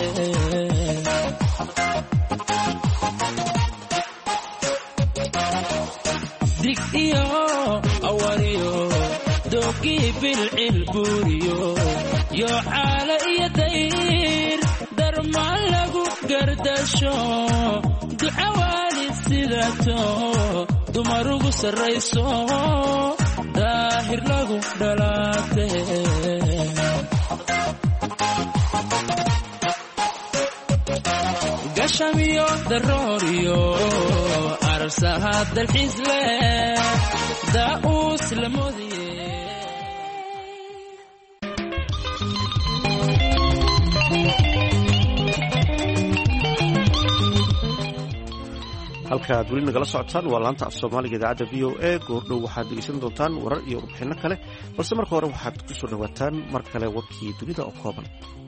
dig iyo awariyo doogii filcil buuriyo yo caala iyo dayr darmaan lagu gardasho duca waalid sidato dumar ugu sarrayso daahir lagu dhalaate gashamiyo darooriyo nafsaha dalxiis leh daa'uus la moodiye halka aad weli nagala socotaan waa laanta af soomaaliga idaacadda v o a goordhow waxaad dhegeysan doontaan warar iyo warbixinno kale balse marka hore waxaad ku soo dhowaataan mar kale warkii dunida oo kooban.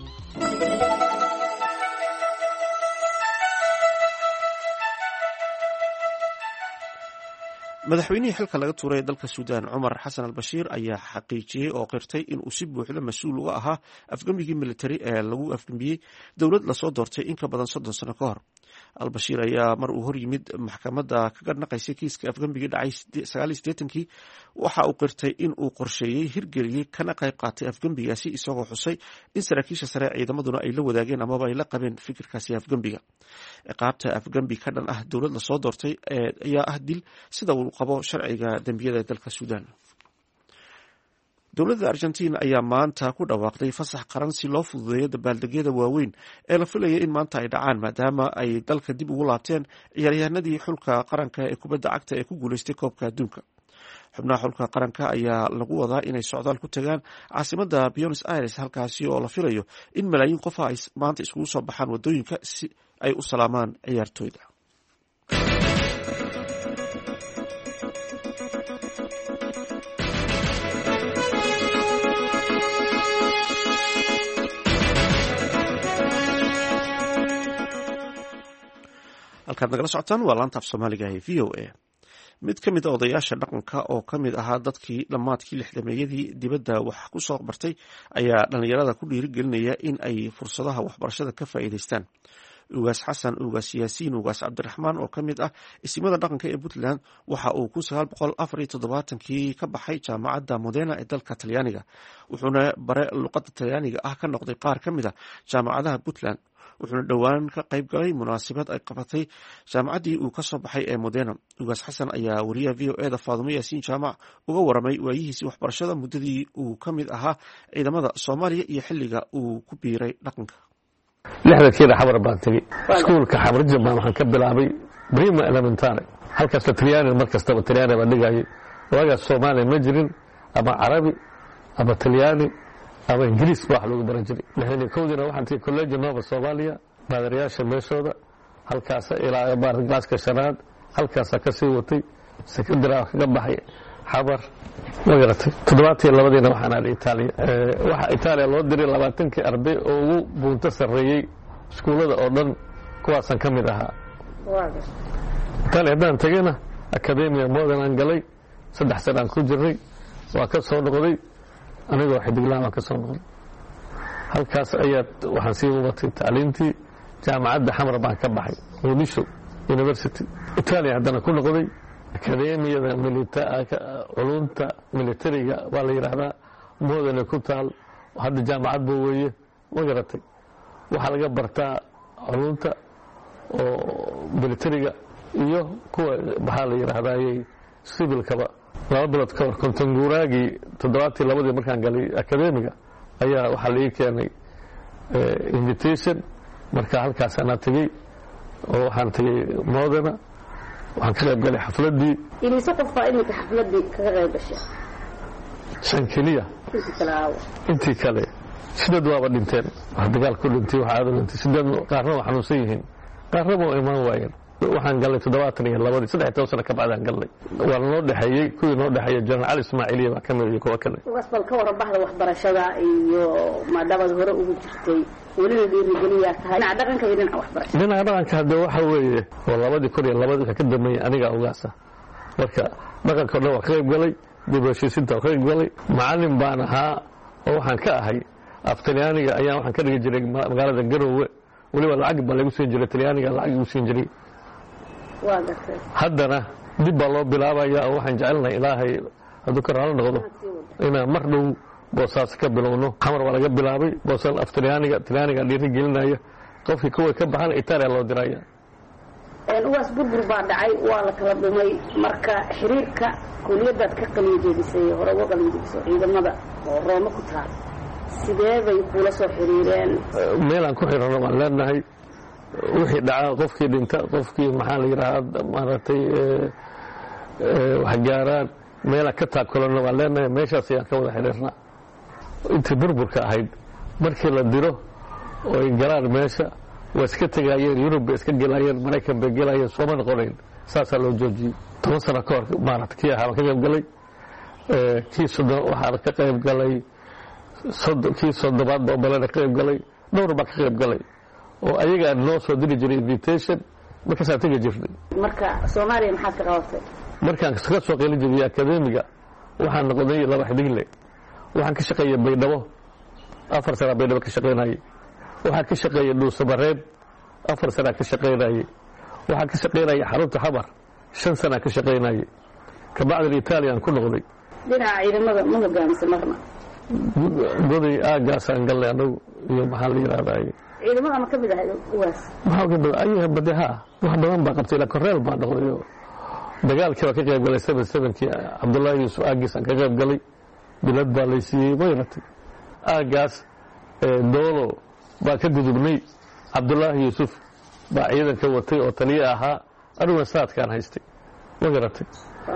madaxweynihii xilka laga tuuray ee dalka suudaan cumar xasan albashiir ayaa xaqiijiyey oo qirtay inuu si buuxda mas-uul uga ahaa afgembigii militari ee lagu afgembiyey dowlad lasoo doortay in ka badan soddon sano ka hor. albashiir ayaa mar uu hor yimid maxkamadda kaga naqaysay kiiska afgembigii dhacay sagaaliyo siddeetankii waxa uu qirtay in uu qorsheeyey hirgeliyey kana qayb qaatay afgembigaasi isagoo xusay in saraakiisha sare ciidamaduna ay la wadaageen amaba ay la qabeen fikirkaasi afgembiga. ciqaabta afgembi ka dhan ah dowlad lasoo doortay ayaa ah dil sida uu qabo sharciga dembiyada ee dalka suudaan. dowladda argentina ayaa maanta ku dhawaaqday fasax qaran si loo fududeeyo dabaaldegyada waaweyn ee la filayay in maanta ay dhacaan maadaama ay dalka dib ugu laabteen ciyaaryahanadii xulka qaranka ee kubadda cagta ee ku guuleystay koobka adduunka. xubnaha xulka qaranka ayaa lagu wadaa inay socdaal ku tagaan caasimadda buenos aires halkaasi oo la filayo in malaayiin qofa ay maanta iskugu soo baxaan wadooyinka si ay u salaamaan ciyaartooyda. halkaad nagala socotaan waa laanta af soomaaliga ee v o a. mid ka mid a odayaasha dhaqanka oo ka mid ahaa dadkii dhammaadkii lixdameeyadii dibadda wax ku soo bartay ayaa dhallinyarada ku dhiirigelinaya in ay fursadaha waxbarashada ka faa'iidaystaan. ugaas xasan ugaas yaasiin ugaas cabdiraxmaan oo ka mid ah isimada dhaqanka ee puntland waxa uu kun sagaal boqol afar iyo toddobaatankii ka baxay jaamacadda modena ee dalka talyaaniga wuxuuna bare luqadda talyaaniga ah ka noqday qaar ka mid a jaamacadaha puntland wuxuuna dhowaan ka qayb galay munaasabad ay qabatay jaamacaddii uu ka soo baxay ee modena. ugaas xasan ayaa wariyaha v o eda faadumo yaasiin jaamac uga waramay waayihiisii waxbarashada muddadii uu ka mid ahaa ciidamada soomaaliya iyo xilliga uu ku biiray dhaqanka. lixdankiina xabar baan tegey iskuulka xamarjin baan waxaan ka bilaabay brima elementary halkaasna talyaani mar kastaba talyaani baan dhigayay waagaas soomaaliya ma jirin ama carabi ama talyaani ama ingiriis ba wax loogu baran jiray lixdan kowdiina waxaan tegey college nova soomaaliya baadarayaasha meeshooda halkaasa ilaa baargaaska shanaad halkaasaa ka sii watay secondary kaga baxay xabar ma garatay toddobaatan iyo labadiina waxaan aaday itaaliya waxaa itaaliya loo diray labaatankii arday oo ugu buunto sarreeyey iskuullada oo dhan kuwaasaan ka mid ahaa itaaliya haddaan tegeyna academia modern aan galay saddex sana aan ku jirnay waa ka soo noqday anigoo xidiglaan waan ka soo noqday halkaas ayaa waxaan sii wabatay tacliintii jaamacadda xamar baan ka baxay muqdisho university itaaliya haddana ku noqday akademiyada culunta militariga waa la yidhaahdaa modane ku taal hadda jaamacad ba weeye ma garatay waxaa laga bartaa culunta oo militariga iyo kuwa maxaa la yidhaahdaayey sibilkaba laba bilood ka hor kontanguuraagii toddobaatii labadii markaan galay akademiga ayaa waxaa laii keenay invitation marka halkaasanaa tegey oo waxaan tegey modena waxaan ka qayb galay xafladii imise qof baa iminka xafladii kaga qayb gashay shan keliya intii kale sideed waaba dhinteen wax dagaal ku dhintay wax aada dhintay sideed qaarna waa xanuunsan yihiin qaarna waa imaan waayeen waxaan galnay toddobaatan iyo labadii saddex iyo toban sano ka bacdaan galnay waa noo dhexeeyey kuwii noo dhexeeya jenaraal cali ismaaciiliya baa ka mid iyo kuwa kale wasbal ka waran bahda waxbarashada iyo maadaamaad hore ugu jirtay welina dhiirigeliyaa tahay dhinaca dhaqanka iyo dhinaca waxbarashada dhinaca dhaqanka hadda waxa weeye oo labadii kun iyo labadii ka dambeeyey anigaa ugaasa marka dhaqanka o dhan waa ka qayb galay dib u heshiisinta waa ka qayb galay macallin baan ahaa oo waxaan ka ahay af talyaaniga ayaan waxaan ka dhigi jiray magaalada garowe weliba lacag baa lagu siin jiray talyaaniga lacag igu siin jiray haddana dib baa loo bilaabaya oo waxaan jecelnahay ilaahay hadduu ka raalo noqdo inaan mar dhow boosaas ka bilowno xamar waa laga bilaabay boosal af talyaaniga talyaaniga dhiiri gelinaya qofkii kuwa ka baxana itaaliya loo diraya ugaas burbur baa dhacay waa la kala dhumay marka xiriirka kuliyadaad ka qalinjeedisay hore uga qalinjeediso ciidamada oo rooma ku taal sidee bay kula soo xiriireen meelaan ku xirano waan leenahay wixii dhacaa qofkii dhinta qofkii maxaa la yidhaahdaa maaragtay waxgaaraan meela ka taakulana waan leenahay meeshaas ayaan ka wada xidhiirnaa intii burburka ahayd markii la diro oo ay galaan meesha waa iska tegaayeen yurub bay iska gelaayeen maraykan bay gelaayeen sooma noqonayn saasaa loo joojiyey toban sano ka hor maarata kii ahaa ka qayb galay kii soddon waxaana ka qayb galay kii soddobaad baa balena ka qayb galay dhowr baa ka qayb galay oo ayagaa noo soo diri jiray invitation markaasaan tegi jirnay marka soomaaliya maxaad ka qabatay markaan ka soo qeylin jiray akademiga waxaan noqday laba xidigle waxaan ka shaqeeyay baydhabo afar sana baydhabo ka shaqeynayay waxaan ka shaqeeyay dhuusamareeb afar sana ka shaqeynayay waxaan ka shaqeynayay xarunta xamar shan sana ka shaqeynayay kabacdina italian ku noqday dhinaca ciidamada ma hogaamisa marna goday aagaasaan galnay anagu iyo maxaa la yidhahdaa ciidamada ma ka mid ahay uwaas maxaa ka mid ayaha bade ha wax badan baa qabtay ilaa korneel baa noqday oo dagaalkii baa ka qayb galay seven sevenkii cabdullaahi yuusuf aagiisaan ka qayb galay bilad baa laysiiyey mayratay aagaas doolo baa ka gudubnay cabdullaahi yuusuf baa ciidanka watay oo taliye ahaa aniguna saadkaan haystay ma garatay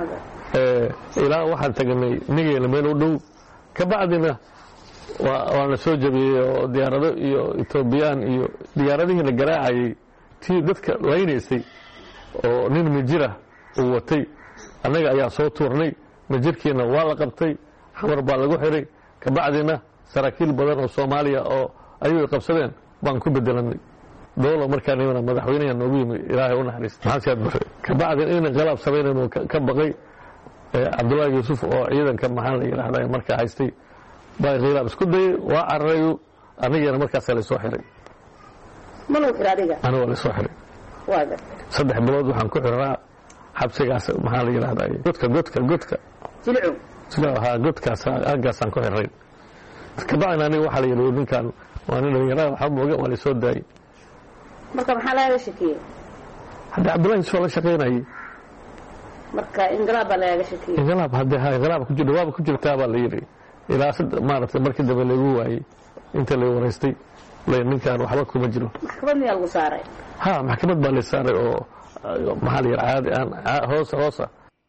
ilaa waxaan tagnay nigeela meel u dhow kabacdina waana soo jabiyey oo diyaarado iyo etoobiyaan iyo diyaaradihii la garaacayay tii dadka laynaysay oo nin mijira uu watay annaga ayaa soo tuurnay mijirkiina waa la qabtay xamar baa lagu xiray kabacdina saraakiil badan oo soomaaliya oo ayuu qabsadeen baan ku bedelanay doolo markaanimana madaxweynaha noogu yimi ilaahay u naxariista maxaasiyaad bare kabacdina inaan qalaab samaynayno ka baqay cabdullaahi yuusuf oo ciidanka maxaa la yidhaahdaa markaa haystay baa khilaaf isku dayay waa cararayu anigana markaasaa laysoo xiray ma lagu xiray adiga aniga waa laysoo xiray waaga saddex bilood waxaan ku xiraa xabsigaas maxaa la yidhahdaa godka godka godka jilcu haa godkaas aagaasaan ku xiray kabacdina aniga waxaa la yidhi ninkan waa nin dhalinyarada waxba mooga waa laysoo daayey marka maxaa lagaga shakiyey hadda cabdullahi yuusuf waa la shaqaynayay marka inqilaab baa lagaga shakiyey inqilaab hadde ha inqilaab ku jirta waaba ku jirtaa baa la yidhi ilaa maaragtay markii dambe laygu waayey inta lay waraystay ninkaan waxba kuma jiro maxkamad miyaa lagu saaray ha maxkamad baa lay saaray oo maxaa la yidhi caadi aan hoosa hoosa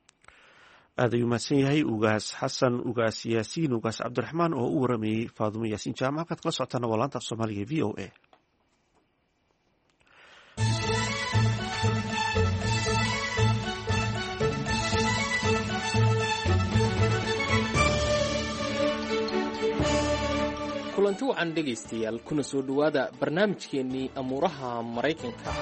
aad ayuu mahadsan yahay ugaas xasan ugaas yaasiin ugaas cabdiraxmaan oo u waramayey faadumo yaasiin jaamac halkaad kala socotaana waa laanta af soomaaliga v o a kulanti wacan dhegaystayaal kuna soo dhowaada barnaamijkeennii amuuraha maraykanka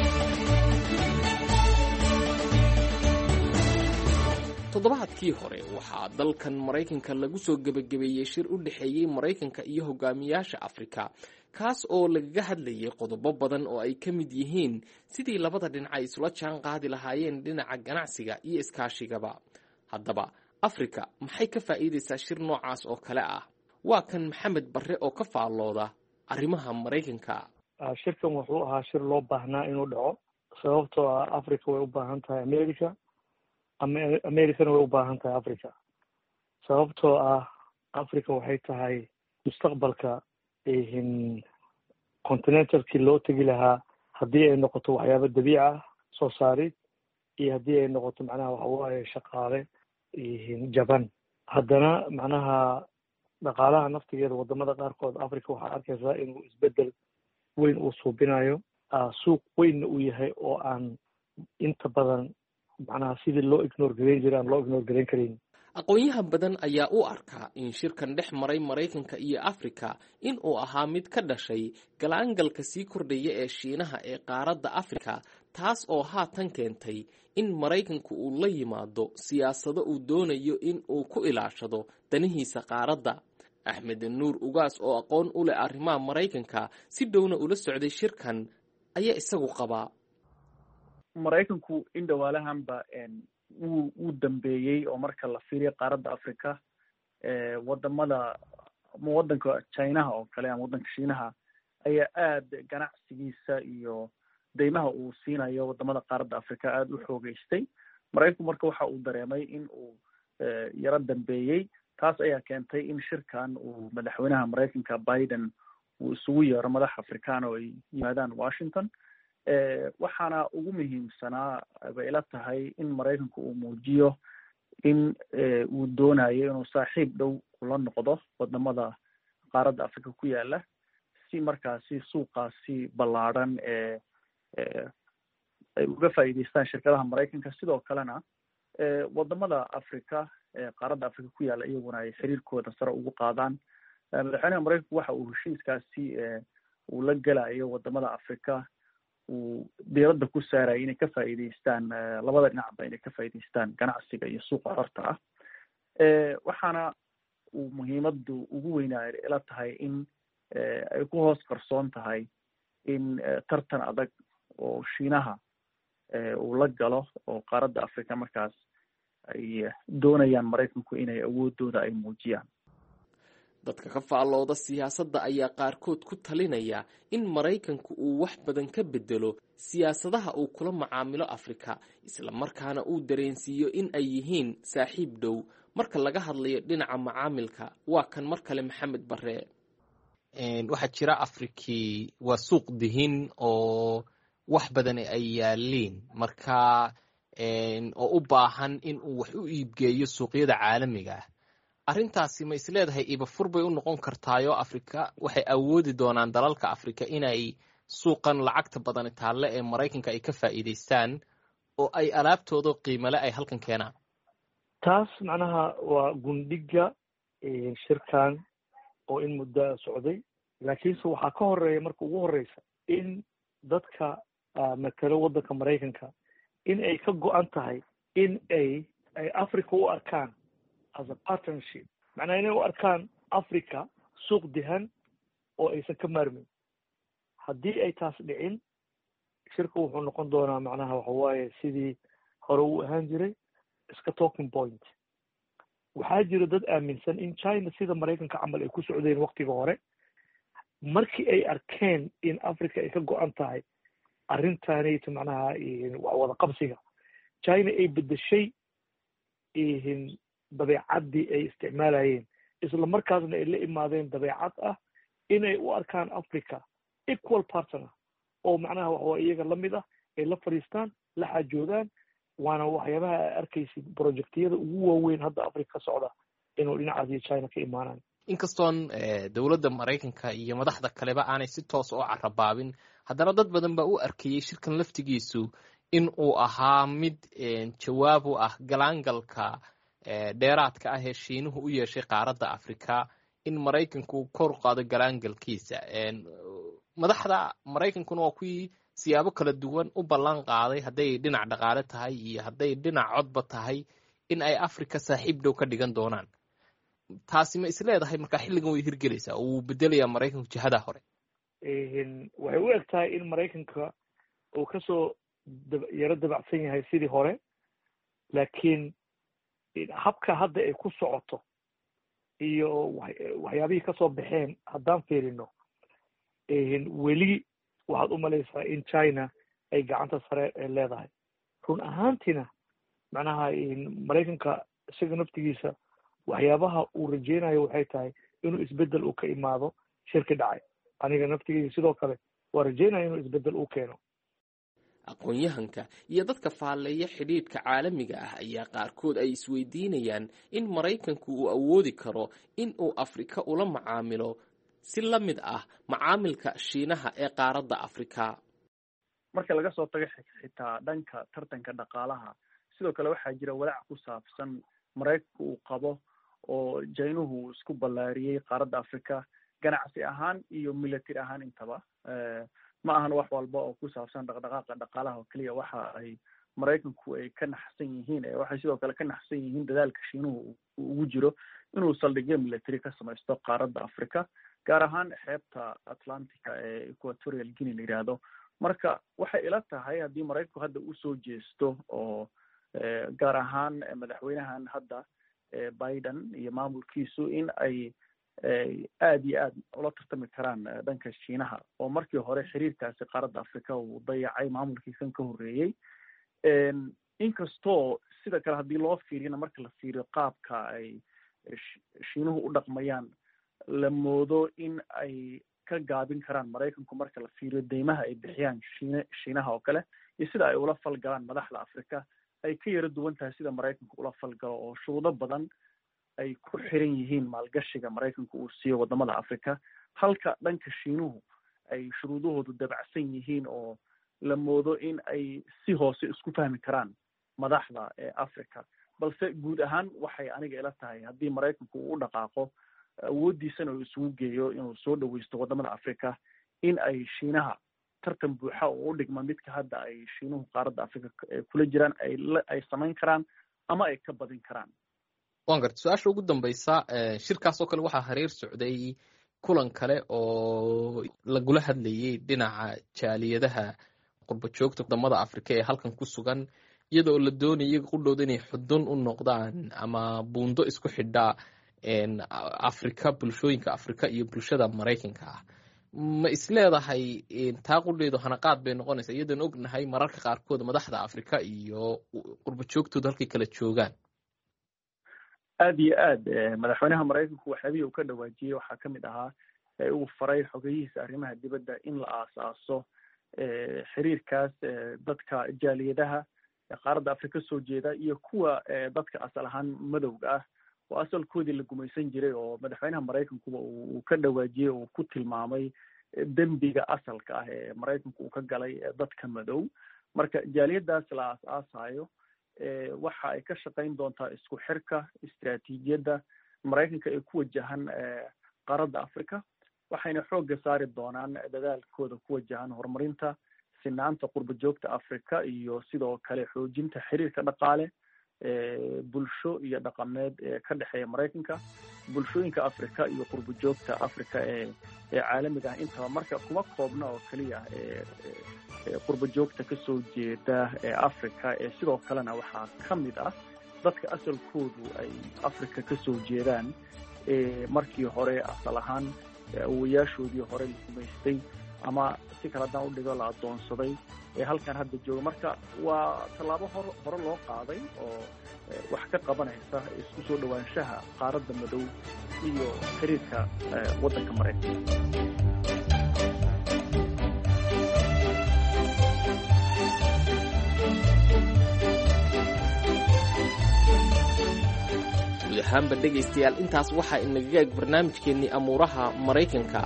toddobaadkii hore waxaa dalkan maraykanka lagu soo gebagabeeyey shir u dhexeeyey maraykanka iyo hogaamiyaasha afrika kaas oo lagaga hadlayay qodobo badan oo ay ka mid yihiin sidii labada dhinac ay isula jaan qaadi lahaayeen dhinaca ganacsiga iyo iskaashigaba haddaba afrika maxay ka faa'iidaysaa shir noocaas oo kale ah waa kan maxamed barre oo ka faallooda arrimaha maraykanka shirkan wuxuu ahaa shir loo baahnaa inuu dhaco sababtoo ah africa way u baahan tahay america americana way u baahan tahay africa sababtoo ah africa waxay tahay mustaqbalka continentalkii loo tegi lahaa haddii ay noqoto waxyaabo dabiici ah soo saarid iyo haddii ay noqoto macnaha waxawaaye shaqaale jaban haddana macnaha dhaqaalaha naftigeeda wadamada qaarkood africa waxaa arkaysaa inuu isbedel weyn uu suubinayo suuq weynna uu yahay oo aan inta badan macnaha sidii loo ignore garayn jiray aan loo ignore garayn karayn aqoon-yahan badan ayaa u arkaa in shirkan dhex maray maraykanka iyo afrika in uu ahaa mid ka dhashay galaangalka sii kordhaya ee shiinaha ee qaaradda afrika taas oo haatan keentay in maraykanku uu la yimaado siyaasado uu doonayo in uu ku ilaashado danihiisa qaaradda axmed nuur ugaas oo aqoon u leh arrimaha maraykanka si dhowna ula socday shirkan ayaa isagu qabaa maraykanku in dhawaalahanba wuu wuu dambeeyey oo marka la fiiriyo qaaradda africa wadamada ama wadanka chinaha oo kale ama wadanka shiinaha ayaa aad ganacsigiisa iyo deymaha uu siinayo wadamada qaaradda africa aada u xoogeystay maraykanku marka waxa uu dareemay in uu yaro dambeeyey taas ayaa keentay in shirkan uu madaxweynaha maraykanka biden uu isugu yeero madax afrikaan oo ay yimaadaan washington waxaana ugu muhiimsanaa bay ila tahay in maraykanku uu muujiyo in uu doonayo inuu saaxiib dhow ula noqdo wadamada qaaradda africa ku yaala si markaasi suuqaasi ballaadhan ee ay uga faa'iidaystaan shirkadaha maraykanka sidoo kalena wadamada africa ee qaaradda africa ku yaala iyaguna ay xiriirkooda sare ugu qaadaan madaxweynaha maraykanku waxa uu heshiiskaasi uu la gelayo wadamada africa uu diiradda ku saaraya inay ka faa'iidaystaan labada dhinacba inay ka faa'iidaystaan ganacsiga iyo suuqa xorta ah waxaana uu muhiimadu ugu weynaa ila tahay in ay ku hoos qarsoon tahay in tartan adag oo shiinaha uu la galo oo qaaradda africa markaas ay doonayaan maraykanku inay awoodooda ay muujiyaan dadka ka faallooda siyaasadda ayaa qaarkood ku talinaya in maraykanku uu wax badan ka bedelo siyaasadaha uu kula macaamilo afrika isla markaana uu dareensiiyo in ay yihiin saaxiib dhow marka laga hadlayo dhinaca macaamilka waa kan mar kale maxamed bare waxaa jira afrikii waa suuq dihin oo wax badan ay yaaliin marka oo u baahan in uu wax u iibgeeyo suuqyada caalamiga ah arrintaasi ma isleedahay ibafur bay u noqon kartaayo afrika waxay awoodi doonaan dalalka afrika inay suuqan lacagta badan taalle ee maraykanka ay ka faa'iidaystaan oo ay alaabtooda qiimale ay halkan keenaan taas macnaha waa gundhiga shirkan oo in muddo socday laakiinse waxaa ka horeeya marka ugu horeysa in dadka matalo waddanka maraykanka in ay ka go-an tahay in ay ay africa u arkaan as a partnership macnaha inay u arkaan africa suuq dihan oo aysan ka maarmin haddii ay taas dhicin shirka wuxuu noqon doonaa macnaha waxa waaye sidii hore uu ahaan jiray iska talking point waxaa jira dad aaminsan in china sida maraykanka camal ay ku socdeen waktiga hore markii ay arkeen in africa ay ka go-an tahay arrintaanayta macnaha wada qabsiga china ay bedeshay dabeecaddii ay isticmaalayeen isla markaasna ay la imaadeen dabeecad ah inay u arkaan africa equal partner oo macnaha waxawaa iyaga lamid ah ay la fadhiistaan la xaajoodaan waana waxyaabaha a arkaysid projectiyada ugu waaweyn hadda africa ka socda inuu dhinacaas iyo china ka imaanaan inkastoon dowladda maraykanka iyo madaxda kaleba aanay si toos oo carabaabin haddana dad badan baa u arkayay shirkan laftigiisu in uu ahaa mid jawaab u ah galaangalka dheeraadka ah ee shiinuhu u yeeshay qaaradda africa in maraykanku kor u qaado galaangalkiisa madaxda maraykankuna waa kuwii siyaabo kala duwan u ballan qaaday hadday dhinac dhaqaale tahay iyo hadday dhinac codba tahay in ay africa saaxiib dhow ka dhigan doonaan taasi ma isleedahay markaa xilligan way hirgelaysaa oo wuu bedelayaa maraykanku jihada hore waxay u eg tahay in maraykanka uu kasoo yaro dabacsan yahay sidii hore laakiin habka hadda ay ku socoto iyo waxyaabihii kasoo baxeen haddaan fiirino weli waxaad u malaysaa in china ay gacanta sare leedahay run ahaantiina macnaha maraykanka isaga naftigiisa waxyaabaha uu rajeynayo waxay tahay inuu isbedel uu ka imaado shirki dhacay aniga naftigeyga sidoo kale waa rajeynaya inuu isbedel uu keeno aqoon-yahanka iyo dadka faalleeya xidhiidhka caalamiga ah ayaa qaarkood ay isweydiinayaan in maraykanku uu awoodi karo in uu afrika ula macaamilo si la mid ah macaamilka shiinaha ee qaaradda afrika marka laga soo tago xitaa dhanka tartanka dhaqaalaha sidoo kale waxaa jira walaac ku saabsan maraykanku uu qabo oo jaynuhu isku ballaariyey qaaradda africa ganacsi ahaan iyo military ahaan intaba ma ahan wax walba oo ku saabsan dhaqdhaqaaqa dhaqaalaha oo keliya waxa ay maraykanku ay ka naxsan yihiin waxay sidoo kale ka naxsan yihiin dadaalka shiinuhu ugu jiro inuu saldhigyo military ka samaysto qaaradda africa gaar ahaan xeebta atlantica ee equatorial guinea la yidhaahdo marka waxay ila tahay haddii maraykanku hadda usoo jeesto oo gaar ahaan madaxweynahan hadda biden iyo maamulkiisu in ay aad iyo aad ula tartami karaan dhanka shiinaha oo markii hore xiriirkaasi qaaradda africa uu dayacay maamulkiisan ka horreeyey inkastoo sida kale haddii loo fiiriyana marka la fiiriyo qaabka ay shiinuhu u dhaqmayaan la moodo in ay ka gaabin karaan maraykanku marka la fiiriyo deymaha ay bixiyaan shiine shiinaha oo kale iyo sida ay ula falgalaan madaxda africa ay ka yara duwan tahay sida maraykanku ula falgalo oo shuruudo badan ay ku xiran yihiin maalgashiga maraykanku uu siiyo wadamada africa halka dhanka shiinuhu ay shuruudahoodu dabacsan yihiin oo la moodo in ay si hoose isku fahmi karaan madaxda ee africa balse guud ahaan waxay aniga ila tahay haddii maraykanku uu u dhaqaaqo awooddiisana uu isugu geeyo inuu soo dhaweysto wadamada africa in ay shiinaha tartan buuxa oo u dhigma midka hadda ay shiinuhu qaaradda africa kula jiraan ay ay samayn karaan ama ay ka badin karaan waan garta su-aasha ugu dambaysa shirkaas oo kale waxaa hareer socday kulan kale oo lagula hadlayay dhinaca jaaliyadaha qurba joogta wadamada africa ee halkan ku sugan iyadoo la doonaya qudhooda inay xudun u noqdaan ama buundo isku xidha africa bulshooyinka africa iyo bulshada maraykanka ah ma isleedahay taa qudheedu hanaqaad bay noqonaysaa iyadoon ognahay mararka qaarkood madaxda africa iyo qurba joogtooda halkay kala joogaan aad iyo aad madaxweynaha maraykanku waxyaabihii uu ka dhawaajiyey waxaa kamid ahaa uu faray xogeyihiisa arrimaha dibadda in la aasaaso xiriirkaas dadka jaaliyadaha qaaradda africa soo jeeda iyo kuwa dadka asal ahaan madowga ah oo asalkoodii la gumaysan jiray oo madaxweynaha maraykankuba uu ka dhawaajiyey uu ku tilmaamay dembiga asalka ah ee maraykanku uu ka galay dadka madow marka jaaliyadaas la aas-aasayo waxa ay ka shaqayn doontaa isku xirka istiraatiijiyadda maraykanka ee ku wajahan qaaradda africa waxayna xoogga saari doonaan dadaalkooda ku wajahan horumarinta sinaanta qurba joogta africa iyo sidoo kale xoojinta xiriirka dhaqaale bulsho iyo dhaqameed ee ka dhexeeya maraykanka bulshooyinka africa iyo qurba joogta africa ee ee caalamiga ah intaba marka kuma koobna oo keliya ee qurba joogta kasoo jeeda ee africa ee sidoo kalena waxaa kamid ah dadka asalkoodu ay africa kasoo jeedaan ee markii hore asal ahaan awowayaashoodii hore la gumaystay ama si kale haddaan udhigo la adoonsaday ee halkan hadda jooga marka waa tallaabo hor hore loo qaaday oo wax ka qabanaysa isku soo dhawaanshaha qaaradda madow iyo xiriirka waddanka maraykanka guud ahaanba dhegaystayaal intaas waxaa inagaga eg barnaamijkeennii amuuraha maraykanka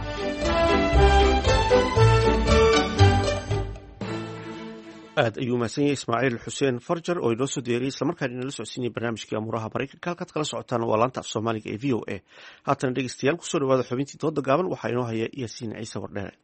aad ayuu mahadsan yahay ismaaciil xuseen farjar oo inoo soo diyaariyey islamarkaana inala socodsiinaya barnaamijkii amuuraha maraykanka halkaad kala socotaan waa laanta af soomaaliga ee v o a haatana dhegeystayaal kusoo dhawaada xubintii dooda gaaban waxaa inoo haya yaasiin ciise wardheere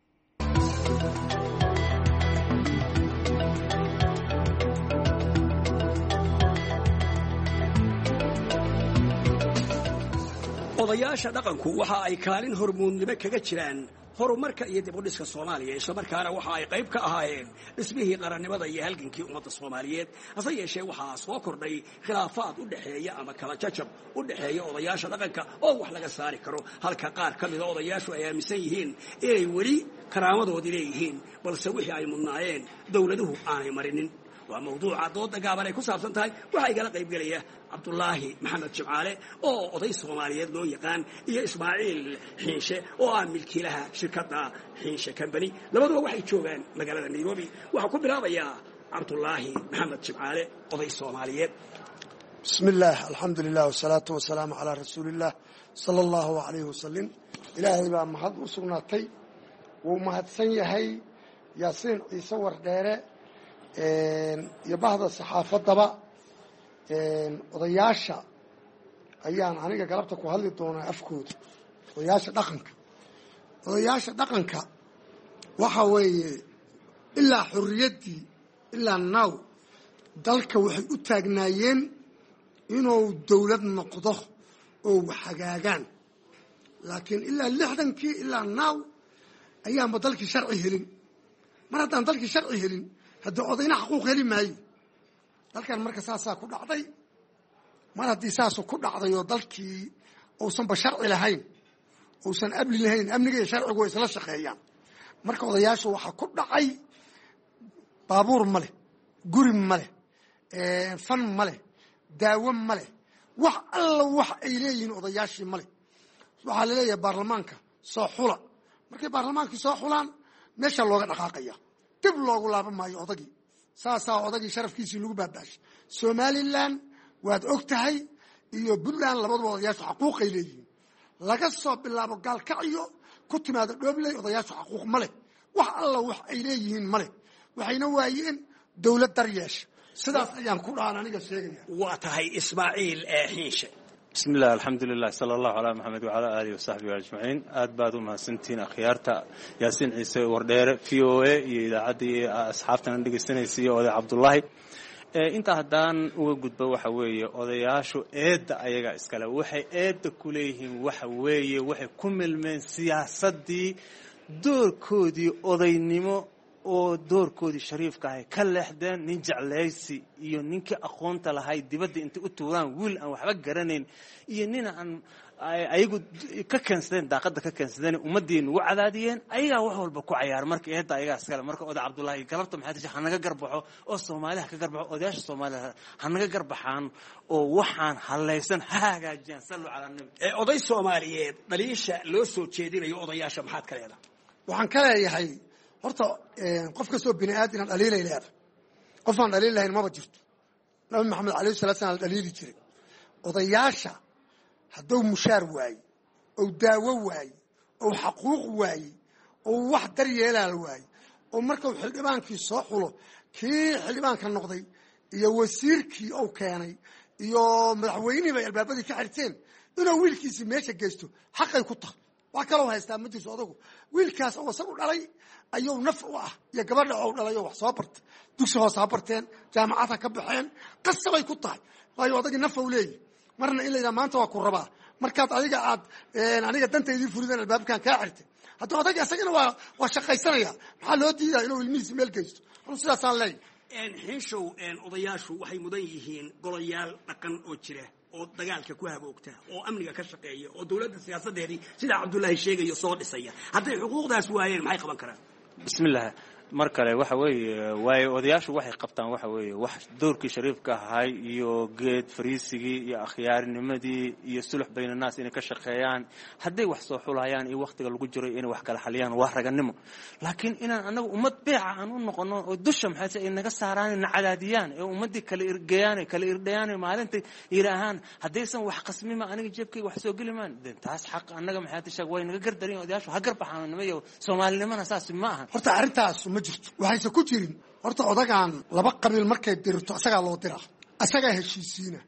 odayaasha dhaqanku waxa ay kaalin hormuudnimo kaga jiraan horumarka iyo dib u dhiska soomaaliya islamarkaana waxa ay qayb ka ahaayeen dhismihii qarannimada iyo halgankii ummadda soomaaliyeed hase yeeshee waxaa soo kordhay khilaafaad u dhexeeya ama kala jajab u dhexeeya odayaasha dhaqanka oo wax laga saari karo halka qaar ka mida odayaashu ay aaminsan yihiin inay weli karaamadoodii leeyihiin balse wixii ay mudnaayeen dowladuhu aanay marinin waa mawduuca dooda gaaban ay ku saabsan tahay waxaa igala qaybgelaya cabdulaahi maxamed jimcaale oo oday soomaaliyeed loo yaqaan iyo ismaaciil xiinshe oo ah milkiilaha shirkadda xiinshe combany labaduba waxay joogaan magaalada nairobi waxaa ku bilaabayaa cabdulaahi maxamed jimcaale oday soomaaliyeed bismi illaah alxamdu lilah wasalaatu wasalaamu calaa rasuuliillah sala allahu alayhi wasalim ilaahay baa mahad u sugnaatay wuu mahadsan yahay yaasiin ciise wardheere iyo bahda saxaafaddaba odayaasha ayaan aniga galabta ku hadli doonaa afkooda odayaasha dhaqanka odayaasha dhaqanka waxa weeye ilaa xorriyaddii ilaa now dalka waxay u taagnaayeen inuu dawlad noqdo oo wax hagaagaan laakiin ilaa lixdankii ilaa now ayaanba dalkii sharci helin mar haddaan dalkii sharci helin haddii odayna xaquuq heli maayo dalkan marka saasaa ku dhacday mar haddii saasu ku dhacday oo dalkii uusanba sharci lahayn uusan amni lahayn amniga iyo sharcigu way isla shaqeeyaan marka odayaashu waxaa ku dhacay baabuur ma leh guri ma leh fan ma leh daawo ma leh wax alla wax ay leeyihiin odayaashii ma leh waxaa laleeyahay baarlamaanka soo xula markay baarlamaankii soo xulaan meesha looga dhaqaaqaya dib loogu laaban maayo odagii saasaa odagii sharafkiisii lagu baabaashay somalilan waad og tahay iyo puntland labaduba odayaashu xaquuqay leeyihiin laga soo bilaabo gaalkacyo ku timaado dhoobley odayaashu xaquuq ma leh wax alla wax ay leeyihiin ma leh waxayna waayeen dowlad daryeesha sidaas ayaan ku dhahan aniga sheegaya waa tahay ismaaciil xiinshe بسم الله الحمد لله صلى الله على محمد وعلى آله وصحبه أجمعين aad baad u mahadsantiin akhyaarta yaasiin ciise wardheere v o a iyo idaacaddii asxaabtana dhegeysanaysa iyo oday cabdullaahi inta haddaan uga gudbo waxa weeye odayaashu eedda ayaga iskale waxay eedda ku leeyihiin waxa weeye waxay ku milmeen siyaasaddii doorkoodii odaynimo oo doorkoodii shariifka ahay ka leexdeen nin jeclaysi iyo ninkii aqoonta lahay dibadda intay u tuuraan wiil aan waxba garanayn iyo nin aan ayagu ka keensadeen daaqadda ka keensadeen ummaddii nugu cadaadiyeen ayagaa wax walba ku cayaar marka eedda ayagaa iskale marka oday cabdullaahi galabta maxay tahay hanaga garbaxo oo soomaaliha ka garbaxo odayaasha soomaaliha hanaga garbaxaan oo waxaan halaysan ha hagaajiyaan sallu calaa nabi oday soomaaliyeed dhaliisha loo soo jeedinayo odayaasha maxaad ka leedahay waxaan ka leeyahay horta qof kastoo bini aadam dhaliilay leedahay qof aan dhaliil lahayn maba jirto nabi maxamed alayhi salaatu salaam dhaliili jiray odayaasha hadduu mushaar waaye ou daawo waaye ou xaquuq waaye ou wax daryeelaal waaye oo markau xildhibaankii soo xulo kii xildhibaanka noqday iyo wasiirkii ou keenay iyo madaxweynihii bay albaabadii ka xirteen inuu wiilkiisii meesha geysto xaqay ku tahay wax kaloo haystaa ma jirto odagu wiilkaas oo isagu dhalay ayuu naf u ah iyo gabadha ou dhalay oo wax soo barta dugsi hoose ha barteen jaamacad ha ka baxeen qasabay ku tahay waayo odagii naf ou leeyihi marna in la yidhaha maanta waa ku rabaa markaad adiga aad aniga dantaydii furideen albaabkan kaa xirtay haddii odagii isagana waa waa shaqaysanaya maxaa loo diidaya inuu ilmihiisi meel geysto anu sidaasaan leeyahy xiishow odayaashu waxay mudan yihiin golayaal dhaqan oo jira oo dagaalka ku haboogta oo amniga ka shaqeeya oo dowladda siyaasadeedii sida cabdullaahi sheegayo soo dhisaya hadday xuquuqdaas waayeen maxay qaban karaan bismillah mar kale waxa weeye waayo odayaashu waxay qabtaan waxa weeye wax doorkii shariifka ahay iyo geed fariisigii iyo akhyaarnimadii iyo sulux bayna naas inay ka shaqeeyaan hadday wax soo xulayaan iyo waqtiga lagu jiro inay wax kala xaliyaan waa raganimo laakiin inaan anagu ummad beeca aan u noqono oo dusha maxay ay naga saaraan na cadaadiyaan ee ummadii kala irgeeyaan kala irdhayaan maalintii yiraahaan haddaysan wax qasmima aniga jeebkay wax soo gelimaan taas xaq anaga maxay tahay way naga gardarin odayaashu ha garbaxaan nimayo Soomaalinimana saas ma aha horta arintaas ma jirto waxayse ku jirin horta odagaan laba qabiil markay dirto asagaa loo diraa asagaa heshiisiina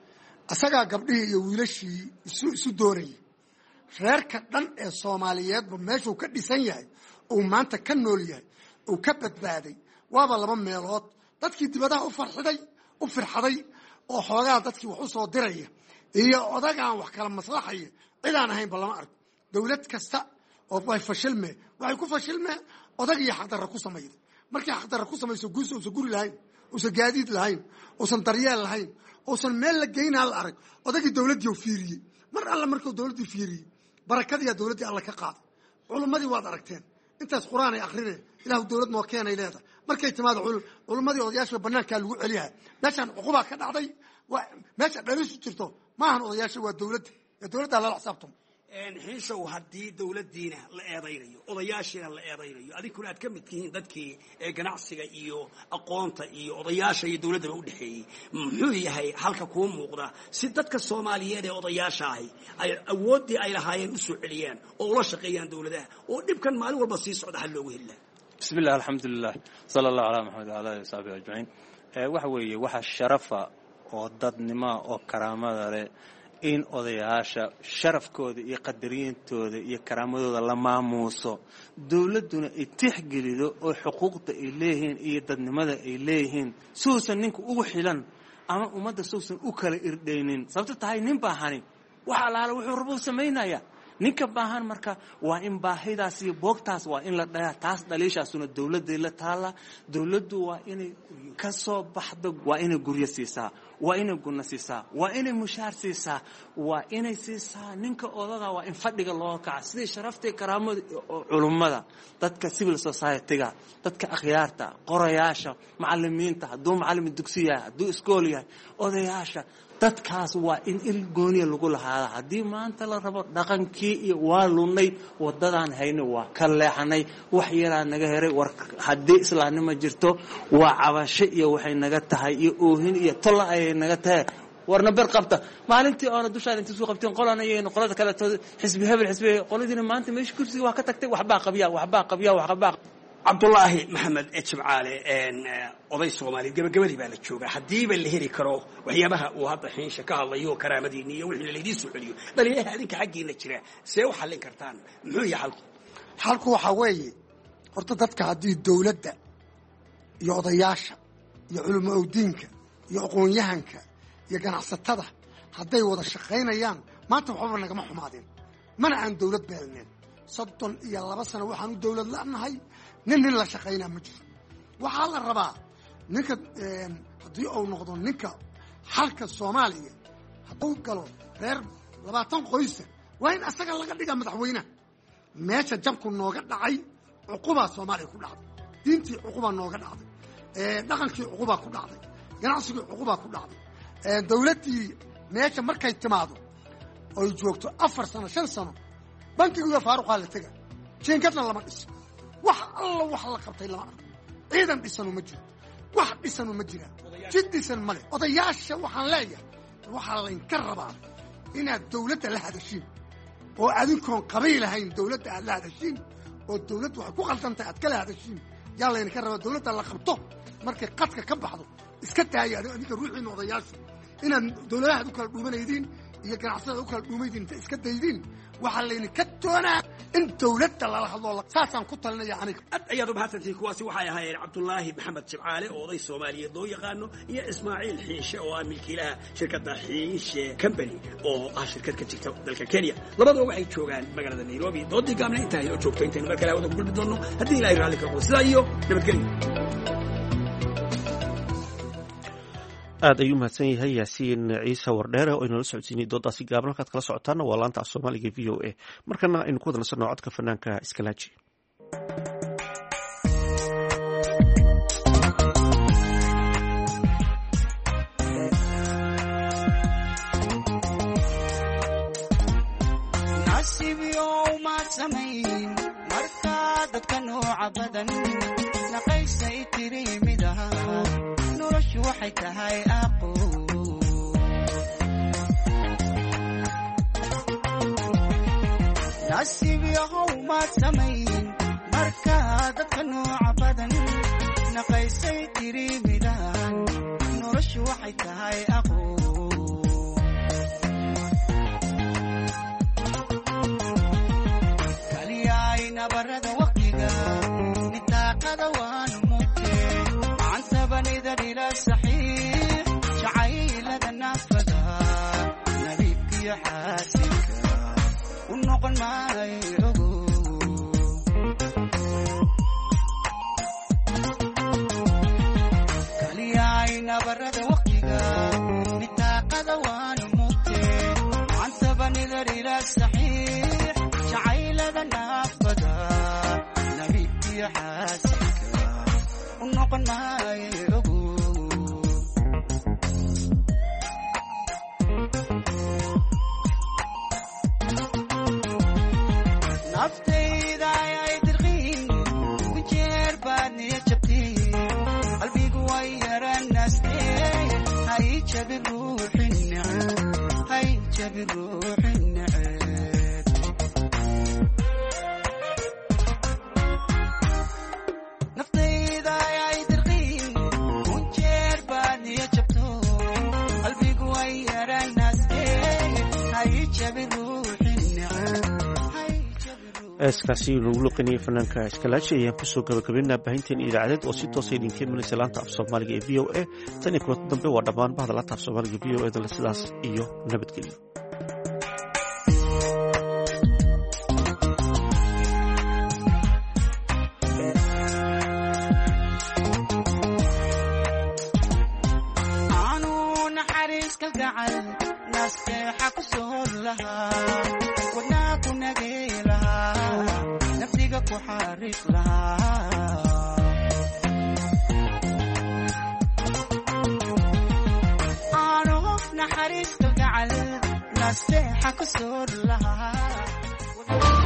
asagaa gabdhihii iyo wiilashii isu isu doorayay reerka dhan ee soomaaliyeedba meeshuu ka dhisan yahay uu maanta ka nool yahay uu ka badbaaday waaba laba meelood dadkii dibadaha u farxiday u firxaday oo xoogaa dadkii wax u soo diraya iyo odagaan wax kala maslaxaya cidaan ahaynba lama arko dowlad kasta oo way fashilmee waxay ku fashilmee odagii xaqdarra ku samayday markii xaqdarra ku samayso guus uusan guri lahayn uusan gaadiid lahayn uusan daryeel lahayn uusan meel la geynaa la arag odagii dowladdii fiiriyey mar alla markuu dowladdii fiiriyey barakadiyaa dowladdii alla ka qaaday culimmadii waad aragteen intaas qur-aan ay akrineen ilaahu dowlad noo keenay leedahay markay timaado culimmadii odayaasha bannaankaa lagu celiyaha meeshaan cuqubaa ka dhacday meesha dhaliisu jirto maahan odayaasha waa dowladda ee dowladdaa lala xisaabtamo xiishow haddii dowladdiina la eedaynayo odayaashiina la eedaynayo adinkuna aad ka mid tihiin dadkii ganacsiga iyo aqoonta iyo odayaasha iyo dowladdaba u dhexeeyey muxuu yahay halka kuu muuqda si dadka soomaaliyeed ee odayaasha ahi ay awooddii ay lahaayeen u soo celiyaan oo ula shaqeeyaan dowladaha oo dhibkan maalin walba sii socda hal loogu heli laha bismi llah alxamdulilah sala allahu calaa maxamed wala alihi wasaxbihi ajmaciin waxa weeye waxa sharafa oo dadnimoa oo karaamada leh in odayaasha sharafkooda iyo qadariyintooda iyo karaamadooda la maamuuso dowladduna ay tixgelido oo xuquuqda ay leeyihiin iyo dadnimada ay leeyihiin suusan ninka ugu xilan ama ummadda suusan u kala irdhaynin sababto tahay nin baahani waxa alaala wuxuu rabo samaynaya ninka baahan marka waa in baahidaas iyo boogtaas waa in la dhayaa taas dhaliishaasuna dowladday la taalla dowladdu waa inay ka soo baxdo waa inay guryo siisaa waa inay gunno siisaa waa inay mushaar siisaa waa inay siisaa ninka odaga waa in fadhiga loo kaca sidii sharaftii karaamada culummada dadka civil society-ga dadka akhyaarta qorayaasha macallimiinta hadduu macallin dugsi yahay hadduu iskool yahay odayaasha dadkaas waa in il gooniya lagu lahaada haddii maanta la rabo dhaqankii iyo waa lunnay wadadaan hayna waa ka leexanay wax yaraa naga heray war haddii islaamnimo jirto waa cabasho iyo waxay naga tahay iyo oohin iyo tolla ayay naga tahay warna ber qabta maalintii oona dushaan inta soo qabteen qolana iyo qolada kale xisbi hebel xisbi qoladina maanta meesh kursiga waa ka tagtay waxba qabiya waxba qabiya waxba cabdullaahi maxamed ejibcaale oday Soomaali gabagabadii baa la jooga hadiiba la heli karo waxyaabaha uu hadda xiisha ka hadlayo karaamadiina iyo wixii la idin soo celiyo dhaliyaha adinka xaqiina jira see u xallin kartaan muxuu yahay halku halku waxa weeye horta dadka hadii dawladda iyo odayaasha iyo culimo diinka iyo aqoon-yahanka iyo ganacsatada hadday wada shaqaynayaan maanta waxba nagama xumaadeen mana aan dawlad beelneen soddon iyo laba sano waxaan u dawlad la'nahay nin nin la shaqaynaa ma jiro waxaa la rabaa ninka haddii uu noqdo ninka xalka Soomaaliya hadduu galo reer labaatan qoysa waa in asaga laga dhiga madaxweynaha meesha jabku nooga dhacay cuquba Soomaaliya ku dhacday diintii cuquba nooga dhacday ee dhaqankii cuquba ku dhacday ganacsigii cuquba ku dhacday ee dawladii meesha markay timaado oo joogto afar sano shan sano bankiga faaruqa la taga jinkadna lama dhis wax alla wax la qabtay lama arko ciidan dhisanu ma jiro wax dhisanu ma jira jiddisan male odayaasha waxaan leeyahay waxa la in ka rabaa inaad dawladda la hadashiin oo adinkoon qabiil ahayn dawladda aad la hadashiin oo dawladdu waxay ku qaldantahay aad kala hadashiin yaa layna ka rabaa dawladda la qabto markay qadka ka baxdo iska taaya adinka ruuxiin odayaasha inaad dawladaha u kala dhuumanaydiin iyo ganacsatada u kala dhuumaydiin inta iska daydiin waxa layna ka doonaa in dawladda lala hadlo saasaan ku talinaya aniga ad ayaad u mahadsantihiin kuwaasi waxay ahaayeen cabdullaahi maxamed jibcaale oo oday Soomaaliyeed loo yaqaano iyo Ismaaciil Xiishe oo ah milkiilaha shirkadda Xiishe Company oo ah shirkad ka jirta dalka Kenya labadaba waxay joogaan magaalada Nairobi doodii gaabna inta ay joogto inta mar kale wada ku gudbi doono haddii Ilaahay raali ka noqdo sidaa iyo nabadgelyo aad ayuu mahadsan yahay yaasiin ciise wardheere oo inala socodsiinay doodaasi gaaban halkaad kala socotaana waa laanta af Soomaaliga v O A markana aynu ku wada nasanno codka fanaanka Iskalaaji nasiib yow ma samayn markaa dadka nooca badan naqaysay tiri midaha waxay tahay aqo nasiib yahow ma samayn marka dadka nooca badan naqaysay tiri midaan noloshu waxay tahay aqo kaliyaay nabarada waqtiga nitaaqada waan mugtee macantabanida ila saxiix jacaylada naafada nabiibkiyo xaasinka u noqon maayo kaliyaay nabarada waqtiga nitaaqada waan mugtee macantabanida ila saxiix jacaylada naafada nabiibkiyo xaasinka u noqon maayo naftayda ay dirqiin ugu jeer baad niya jabtiin qalbigu way yaranaastee hay jabi ruuxin neceb hay jabi ruuxin neceb naftayda ay dirqiin ugu jeer baad niya jabto qalbigu way yaranaastee hay jabi ruuxin neceb eeskaasi lagu luqinayay fanaanka Iskalaaji ayaan kusoo gabagabaynaa baahinteen idaacadeed oo si toosa idinka imanaysa laanta af Soomaaliga ee V O A tan iyo kulanti dambe waa dhammaan bahda laanta af Soomaaliga V O A dala sidaas iyo nabadgelyo aanu naxariis ka gacal nasteexa ku soo lahaa wadnaa ku nagay lahaa nafsiga ku xariiq lahaa aanu naxariis kalgacal nasteexa ku soor lahaa